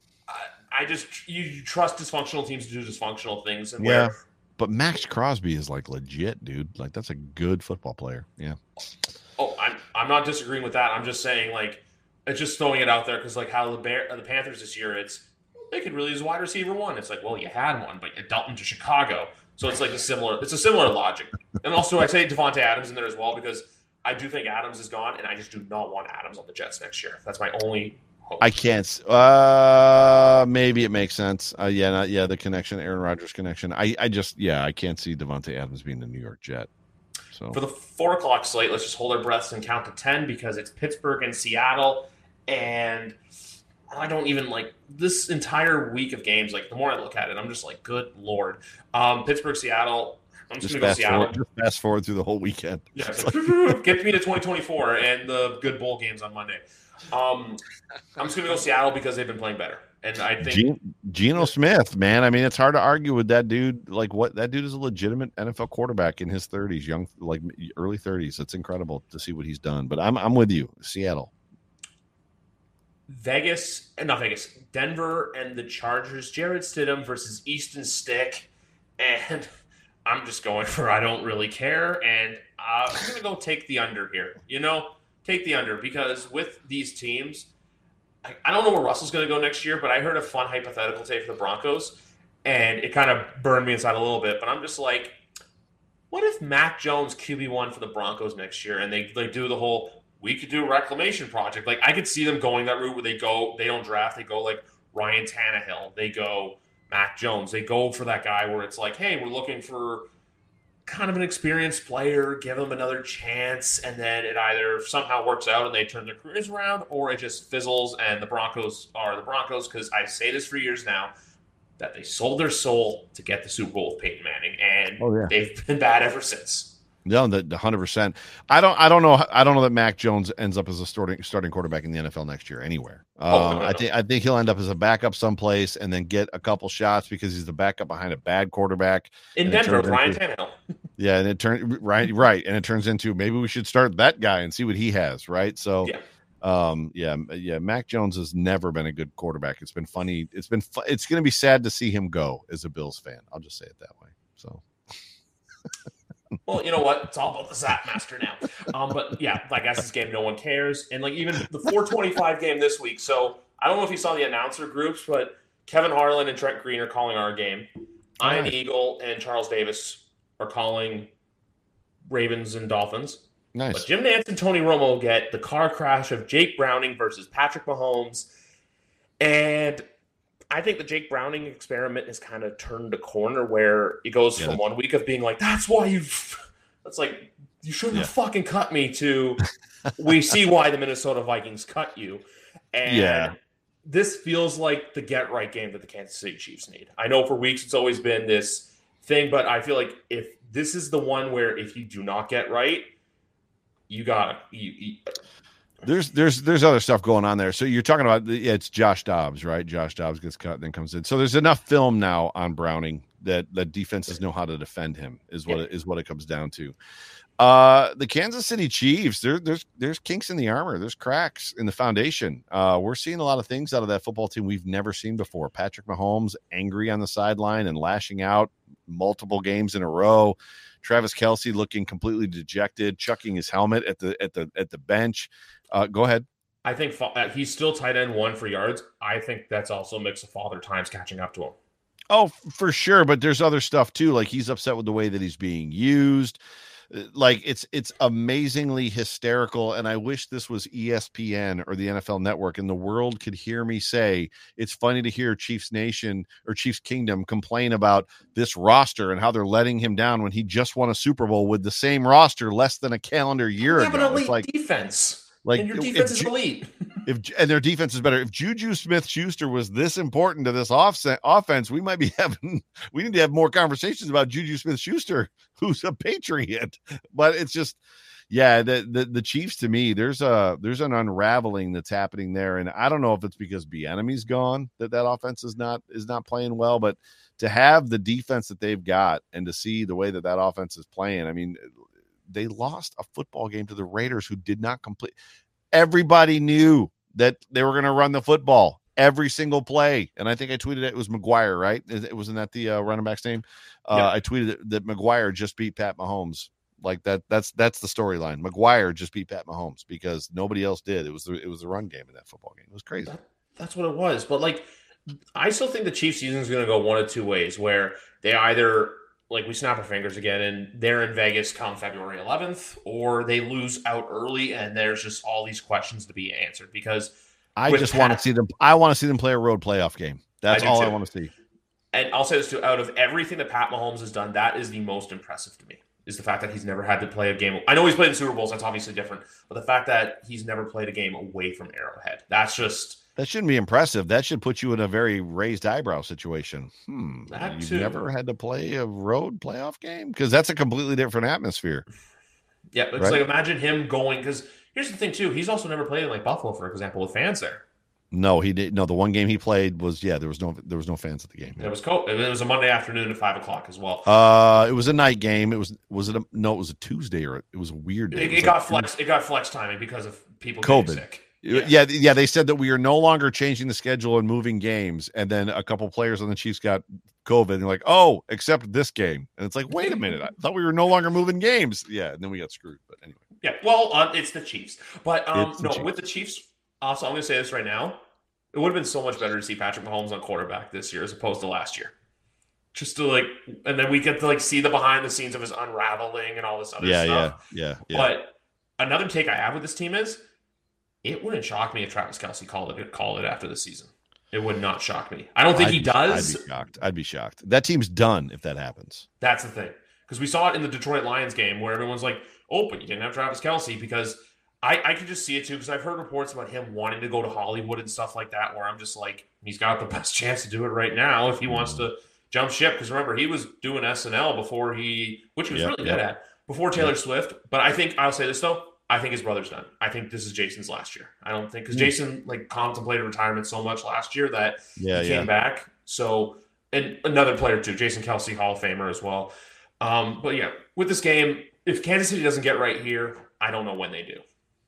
you trust dysfunctional teams to do dysfunctional things. And but Max Crosby is like legit, dude. Like that's a good football player. Yeah. Oh, I'm not disagreeing with that. I'm just saying like, it's just throwing it out there because like how the Panthers this year, they could really use wide receiver 1. It's like, well, you had one, but you dealt him to Chicago. So it's like a similar logic. And also I say Devontae Adams in there as well because I do think Adams is gone, and I just do not want Adams on the Jets next year. That's my only hope. I can't. Maybe it makes sense. The connection, Aaron Rodgers connection. I can't see Devontae Adams being the New York Jet. So for the 4 o'clock slate, let's just hold our breaths and count to 10 because it's Pittsburgh and Seattle, and I don't even like this entire week of games. Like the more I look at it, I'm just like, good Lord. Pittsburgh, Seattle. I'm just going to go Seattle. Just fast forward through the whole weekend. Yeah, get me to 2024 and the good bowl games on Monday. I'm just going to go Seattle because they've been playing better. And I think Geno Smith, man. I mean, it's hard to argue with that dude. Like, that dude is a legitimate NFL quarterback in his 30s, early 30s. It's incredible to see what he's done. But I'm with you, Seattle. Denver and the Chargers. Jared Stidham versus Easton Stick, and I'm just going for I don't really care, and I'm going to go take the under here. Take the under because with these teams, I don't know where Russell's going to go next year, but I heard a fun hypothetical today for the Broncos, and it kind of burned me inside a little bit, but I'm just like, what if Mac Jones QB1 for the Broncos next year, and they do the whole we could do a reclamation project. Like I could see them going that route where they don't draft. They go like Ryan Tannehill. They go Mac Jones. They go for that guy where it's like, hey, we're looking for kind of an experienced player, give them another chance, and then it either somehow works out and they turn their careers around, or it just fizzles and the Broncos are the Broncos, because I say this for years now, that they sold their soul to get the Super Bowl with Peyton Manning, and they've been bad ever since. No, the 100%. I don't know that Mac Jones ends up as a starting quarterback in the NFL next year anywhere. No. I think he'll end up as a backup someplace and then get a couple shots because he's the backup behind a bad quarterback in Denver with Ryan Tannehill. Yeah, and it turns into maybe we should start that guy and see what he has, right? So Mac Jones has never been a good quarterback. It's been funny. It's going to be sad to see him go as a Bills fan. I'll just say it that way. So well, you know what? It's all about the Zap Master now. But yeah, I guess this game, no one cares. And even the 425 game this week. So I don't know if you saw the announcer groups, but Kevin Harlan and Trent Green are calling our game. Ian Eagle and Charles Davis are calling Ravens and Dolphins. Nice. But Jim Nantz and Tony Romo get the car crash of Jake Browning versus Patrick Mahomes. And I think the Jake Browning experiment has kind of turned a corner where it goes from 1 week of being like, that's like, you shouldn't have fucking cut me, to we see why the Minnesota Vikings cut you. And this feels like the get right game that the Kansas City Chiefs need. I know for weeks it's always been this thing, but I feel like if this is the one where if you do not get right, you gotta There's other stuff going on there. So you're talking about it's Josh Dobbs, right? Josh Dobbs gets cut and then comes in. So there's enough film now on Browning that defenses know how to defend him is what it comes down to. The Kansas City Chiefs, there's kinks in the armor. There's cracks in the foundation. We're seeing a lot of things out of that football team we've never seen before. Patrick Mahomes angry on the sideline and lashing out multiple games in a row. Travis Kelce looking completely dejected, chucking his helmet at the bench. Go ahead. I think he's still tight end 1 for yards. I think that's also a mix of father times catching up to him. Oh, for sure. But there's other stuff too. Like he's upset with the way that he's being used. Like it's amazingly hysterical. And I wish this was ESPN or the NFL Network and the world could hear me say, it's funny to hear Chiefs Nation or Chiefs Kingdom complain about this roster and how they're letting him down when he just won a Super Bowl with the same roster less than a calendar year ago. Have an elite like defense. Like and your defense is elite. And their defense is better. If Juju Smith-Schuster was this important to this offense, we need to have more conversations about Juju Smith-Schuster, who's a Patriot. But it's just, yeah, the Chiefs, to me, there's an unraveling that's happening there. And I don't know if it's because Bieniemy's gone that offense is not playing well, but to have the defense that they've got and to see the way that offense is playing, I mean, they lost a football game to the Raiders who did not complete. Everybody knew that they were going to run the football every single play. And I think I tweeted it was McGuire, right? It wasn't that the running back's name. Yeah. I tweeted that McGuire just beat Pat Mahomes. Like that's the storyline. McGuire just beat Pat Mahomes because nobody else did. It was the run game in that football game. It was crazy. That's what it was. But like, I still think the Chiefs season is going to go one of two ways where they either, like, we snap our fingers again and they're in Vegas come February 11th, or they lose out early and there's just all these questions to be answered because I just want to see them. I want to see them play a road playoff game. That's all I want to see. And I'll say this too, out of everything that Pat Mahomes has done, that is the most impressive to me, is the fact that he's never had to play a game. I know he's played in Super Bowls. That's obviously different. But the fact that he's never played a game away from Arrowhead, that shouldn't be impressive. That should put you in a very raised eyebrow situation. You've never had to play a road playoff game? Because that's a completely different atmosphere. Yeah, it's right? like imagine him going, because here's the thing too, he's also never played in like Buffalo, for example, with fans there. No, he did. No, the one game he played was there was no fans at the game. It was cold. It was a Monday afternoon at 5:00 as well. It was a night game. It was a Tuesday, or it was a weird day. It got flex timing because of people COVID. getting sick. Yeah. They said that we are no longer changing the schedule and moving games. And then a couple players on the Chiefs got COVID. And they're like, oh, except this game. And it's like, wait a minute. I thought we were no longer moving games. Yeah. And then we got screwed. But anyway. Yeah. Well, it's the Chiefs. But with the Chiefs, also, I'm going to say this right now. It would have been so much better to see Patrick Mahomes on quarterback this year as opposed to last year. Just to and then we get to see the behind the scenes of his unraveling and all this other stuff. Yeah. But another take I have with this team is, it wouldn't shock me if Travis Kelce called it after the season. It would not shock me. I don't think he does. I'd be shocked. That team's done if that happens. That's the thing. Because we saw it in the Detroit Lions game where everyone's like, oh, but you didn't have Travis Kelce, because I could just see it too, because I've heard reports about him wanting to go to Hollywood and stuff like that, where I'm just like, he's got the best chance to do it right now if he wants to jump ship. Because remember, he was doing SNL before which he was really good at, before Taylor Swift. But I'll say this though, I think his brother's done. I think this is Jason's last year. I don't think, because Jason contemplated retirement so much last year that he came back. So, and another player too, Jason Kelce, Hall of Famer as well. But yeah, with this game, if Kansas City doesn't get right here, I don't know when they do.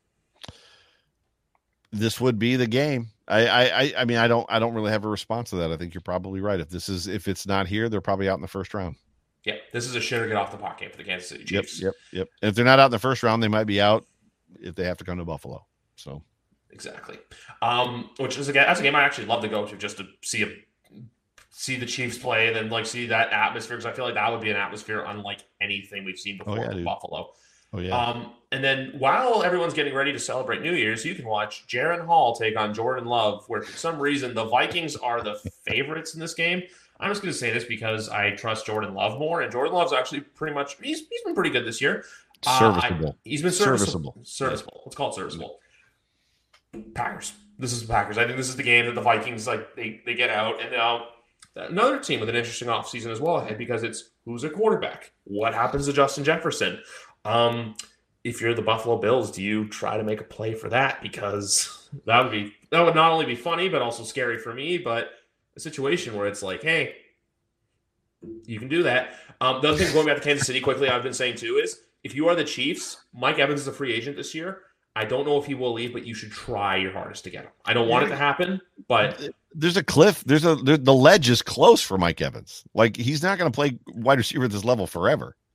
This would be the game. I mean, I don't really have a response to that. I think you're probably right. If it's not here, they're probably out in the first round. Yeah, this is a shit or get off the pot game for the Kansas City Chiefs. Yep. And if they're not out in the first round, they might be out if they have to come to Buffalo. So exactly. Which is that's a game I actually love to go to, just to see the Chiefs play and then see that atmosphere, because I feel like that would be an atmosphere unlike anything we've seen before in Buffalo. Oh yeah. And then while everyone's getting ready to celebrate New Year's, you can watch Jaren Hall take on Jordan Love, where for some reason the Vikings are the favorites in this game. I'm just going to say this because I trust Jordan Love more, and Jordan Love's actually pretty much he's been pretty good this year. Serviceable. He's been serviceable. Let's call it serviceable. Packers. This is the Packers. I think this is the game that the Vikings they get out, and another team with an interesting offseason as well ahead, because it's who's a quarterback. What happens to Justin Jefferson? If you're the Buffalo Bills, do you try to make a play for that? Because that would not only be funny, but also scary for me. But a situation where it's like, hey, you can do that. The other thing, going back to Kansas City quickly, I've been saying too, is if you are the Chiefs, Mike Evans is a free agent this year. I don't know if he will leave, but you should try your hardest to get him. I don't want it to happen, but there's a cliff. The ledge is close for Mike Evans. Like, he's not going to play wide receiver at this level forever.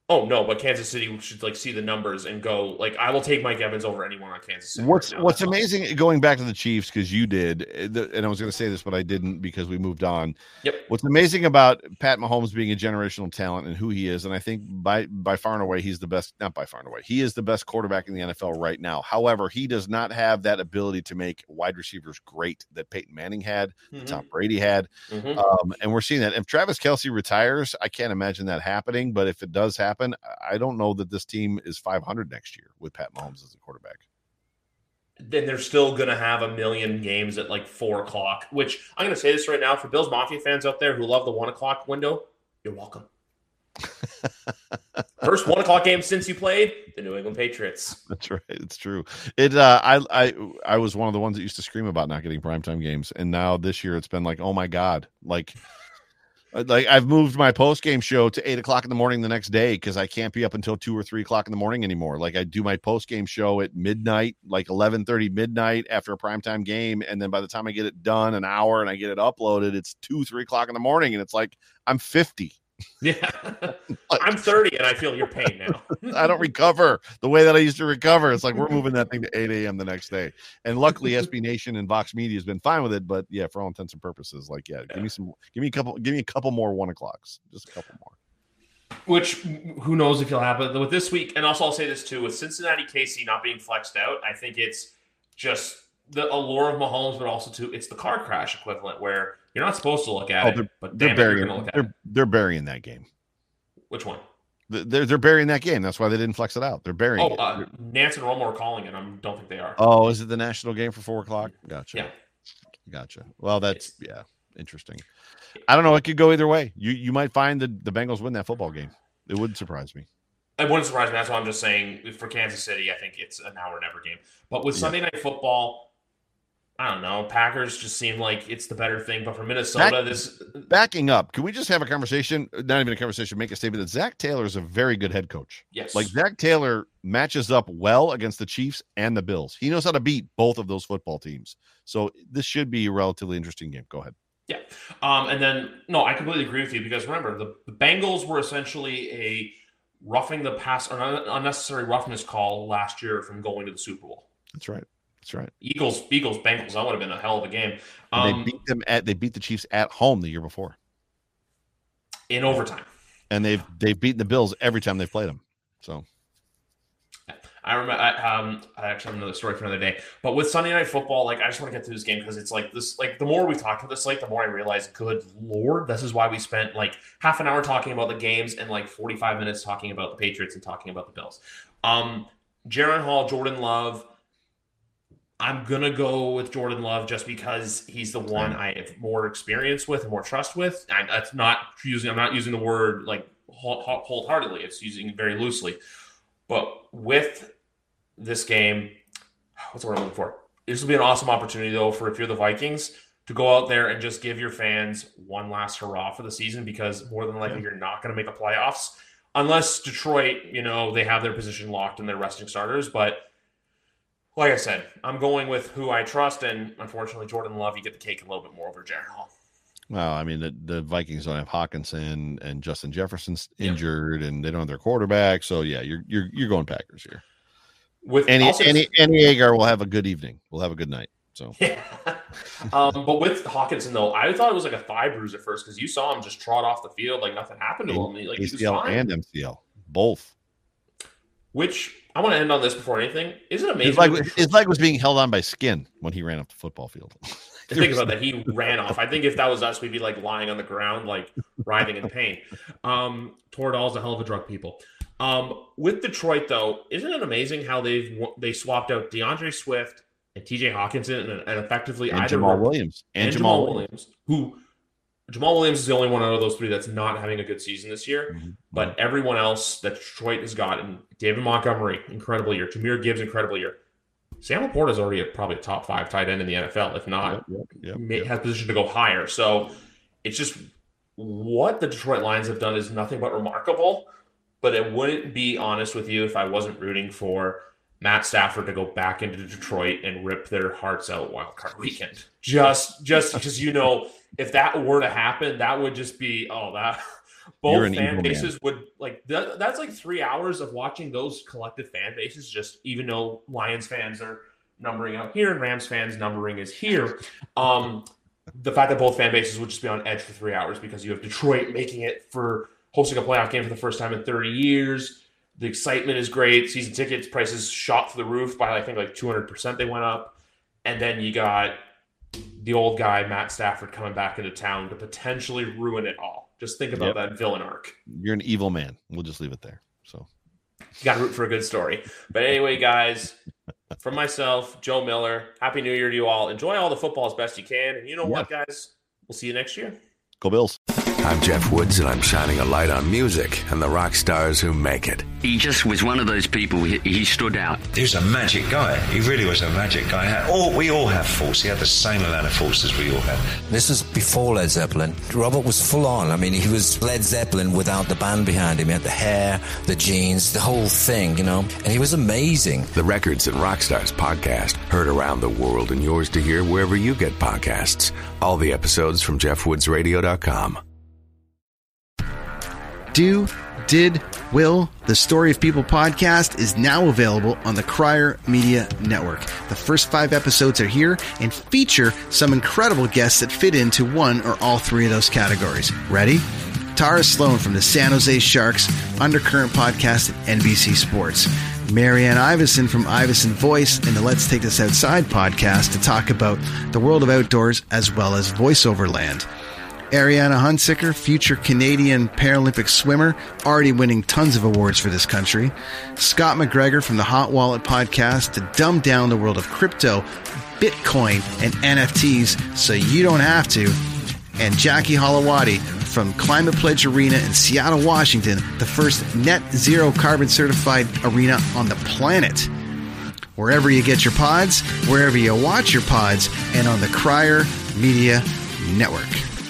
Oh no, but Kansas City should like see the numbers and go like I will take Mike Evans over anyone on Kansas City. What's amazing going back to the Chiefs, because you did, and I was going to say this, but I didn't because we moved on. Yep. What's amazing about Pat Mahomes being a generational talent and who he is, and I think by far and away he's the best. Not by far and away, he is the best quarterback in the NFL right now. However, he does not have that ability to make wide receivers great that Peyton Manning had, that Tom Brady had, and we're seeing that. If Travis Kelce retires, I can't imagine that happening. But if it does happen, I don't know that this team is 500 next year with Pat Mahomes as a quarterback. Then they're still going to have 1 million games at like 4:00, which I'm going to say this right now for Bills Mafia fans out there who love the 1:00 window. You're welcome. First 1:00 game since you played the New England Patriots. That's right. It's true. I was one of the ones that used to scream about not getting primetime games. And now this year it's been like, oh my God, like I've moved my post game show to 8:00 in the morning the next day because I can't be up until 2 or 3 o'clock in the morning anymore. Like I do my post game show at midnight, like 11:30 midnight after a primetime game, and then by the time I get it done, an hour, and I get it uploaded, it's 2, 3 o'clock in the morning, and it's like I'm 50. Yeah, I'm 30 and I feel your pain now. I don't recover the way that I used to recover. It's like we're moving that thing to 8 a.m. the next day. And luckily SB Nation and Vox Media has been fine with it. But yeah, for all intents and purposes, like, give me a couple more 1:00s, just a couple more. Which who knows if you'll have it with this week. And also I'll say this too, with Cincinnati KC not being flexed out, I think it's just the allure of Mahomes, but also too, it's the car crash equivalent where you're not supposed to look at it, but they're burying that game. Which one? They're burying that game. That's why they didn't flex it out. They're burying it. Nance and Romo are calling it. I don't think they are. Oh, is it the national game for 4:00? Gotcha. Yeah. Gotcha. Well, that's interesting. I don't know. It could go either way. You might find the Bengals win that football game. It wouldn't surprise me. It wouldn't surprise me. That's why I'm just saying for Kansas City, I think it's a now or never game. But with Sunday Night Football, I don't know. Packers just seem like it's the better thing. But for Minnesota, backing up, can we just have a conversation? Not even a conversation. Make a statement that Zach Taylor is a very good head coach. Yes. Like Zach Taylor matches up well against the Chiefs and the Bills. He knows how to beat both of those football teams. So this should be a relatively interesting game. Go ahead. Yeah. And then, no, I completely agree with you because remember, the Bengals were essentially a roughing the pass or unnecessary roughness call last year from going to the Super Bowl. That's right. That's right. Eagles, Bengals. That would have been a hell of a game. They beat the Chiefs at home the year before in overtime, and they've beaten the Bills every time they've played them. So I remember. I actually have another story for another day. But with Sunday Night Football, like I just want to get through this game because it's like this. Like the more we talk about this, like the more I realize, good Lord, this is why we spent like half an hour talking about the games and like 45 minutes talking about the Patriots and talking about the Bills. Jaren Hall, Jordan Love. I'm going to go with Jordan Love just because he's the one I have more experience with and more trust with. I'm not using the word like wholeheartedly. It's using it very loosely. But with this game, what's the word I'm looking for? This will be an awesome opportunity, though, for if you're the Vikings to go out there and just give your fans one last hurrah for the season because more than likely you're not going to make the playoffs unless Detroit, they have their position locked and they're resting starters. But like I said, I'm going with who I trust, and unfortunately, Jordan Love, you get the cake a little bit more over Jaren Hall. Well, I mean, the Vikings don't have Hawkinson and Justin Jefferson's injured, and they don't have their quarterback. So yeah, you're going Packers here. With any Agar will have a good evening. We'll have a good night. So yeah. But with Hawkinson though, I thought it was like a thigh bruise at first because you saw him just trot off the field like nothing happened to him. Like ACL he was fine. And MCL, both. Which I want to end on this before anything. Isn't it amazing? His leg was being held on by skin when he ran up the football field. Think about that. He ran off. I think if that was us, we'd be like lying on the ground, like writhing in pain. Toradol's a hell of a drug, people. With Detroit, though, isn't it amazing how they swapped out DeAndre Swift and TJ Hawkinson and effectively and Jamal Williams and Jamal Williams, who Jamal Williams is the only one out of those three that's not having a good season this year. Mm-hmm. But everyone else that Detroit has gotten, David Montgomery, incredible year. Jahmyr Gibbs, incredible year. Sam Laporta is already probably a top 5 tight end in the NFL, if not, has position to go higher. So it's just what the Detroit Lions have done is nothing but remarkable. But it wouldn't be honest with you if I wasn't rooting for Matt Stafford to go back into Detroit and rip their hearts out wild card weekend. Just because, if that were to happen, that would just be, both fan bases would like that's like 3 hours of watching those collective fan bases. Just even though Lions fans are numbering up here and Rams fans numbering is here. The fact that both fan bases would just be on edge for 3 hours because you have Detroit making it for hosting a playoff game for the first time in 30 years. The excitement is great. Season tickets prices shot through the roof by I think like 200% they went up. And then you got the old guy, Matt Stafford, coming back into town to potentially ruin it all. Just think about that villain arc. You're an evil man. We'll just leave it there. So you got to root for a good story. But anyway, guys, from myself, Joe Miller, Happy New Year to you all. Enjoy all the football as best you can. And you know what, guys? We'll see you next year. Go Bills. I'm Jeff Woods, and I'm shining a light on music and the rock stars who make it. He just was one of those people, he stood out. He was a magic guy. He really was a magic guy. We all have faults. He had the same amount of faults as we all have. This is before Led Zeppelin. Robert was full on. I mean, he was Led Zeppelin without the band behind him. He had the hair, the jeans, the whole thing, you know, and he was amazing. The Records and Rockstars podcast, heard around the world and yours to hear wherever you get podcasts. All the episodes from JeffWoodsRadio.com. Did, Will, the Story of People podcast is now available on the Crier Media Network. The first 5 episodes are here and feature some incredible guests that fit into one or all 3 of those categories. Ready? Tara Sloan from the San Jose Sharks Undercurrent podcast at NBC Sports. Marianne Iveson from Iveson Voice and the Let's Take This Outside podcast to talk about the world of outdoors as well as voiceover land. Ariana Hunsicker, future Canadian Paralympic swimmer, already winning tons of awards for this country. Scott McGregor from the Hot Wallet podcast to dumb down the world of crypto, Bitcoin, and NFTs so you don't have to. And Jackie Holowati from Climate Pledge Arena in Seattle, Washington, the first net zero carbon certified arena on the planet. Wherever you get your pods, wherever you watch your pods, and on the Crier Media Network.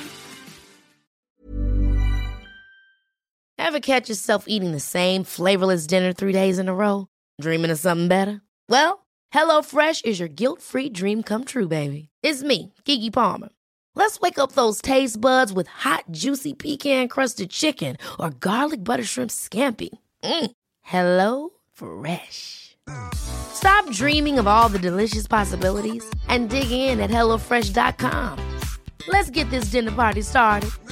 Ever catch yourself eating the same flavorless dinner 3 days in a row? Dreaming of something better? Well, HelloFresh is your guilt-free dream come true, baby. It's me, Keke Palmer. Let's wake up those taste buds with hot, juicy pecan-crusted chicken or garlic butter shrimp scampi. Hello Fresh. Stop dreaming of all the delicious possibilities and dig in at HelloFresh.com. Let's get this dinner party started.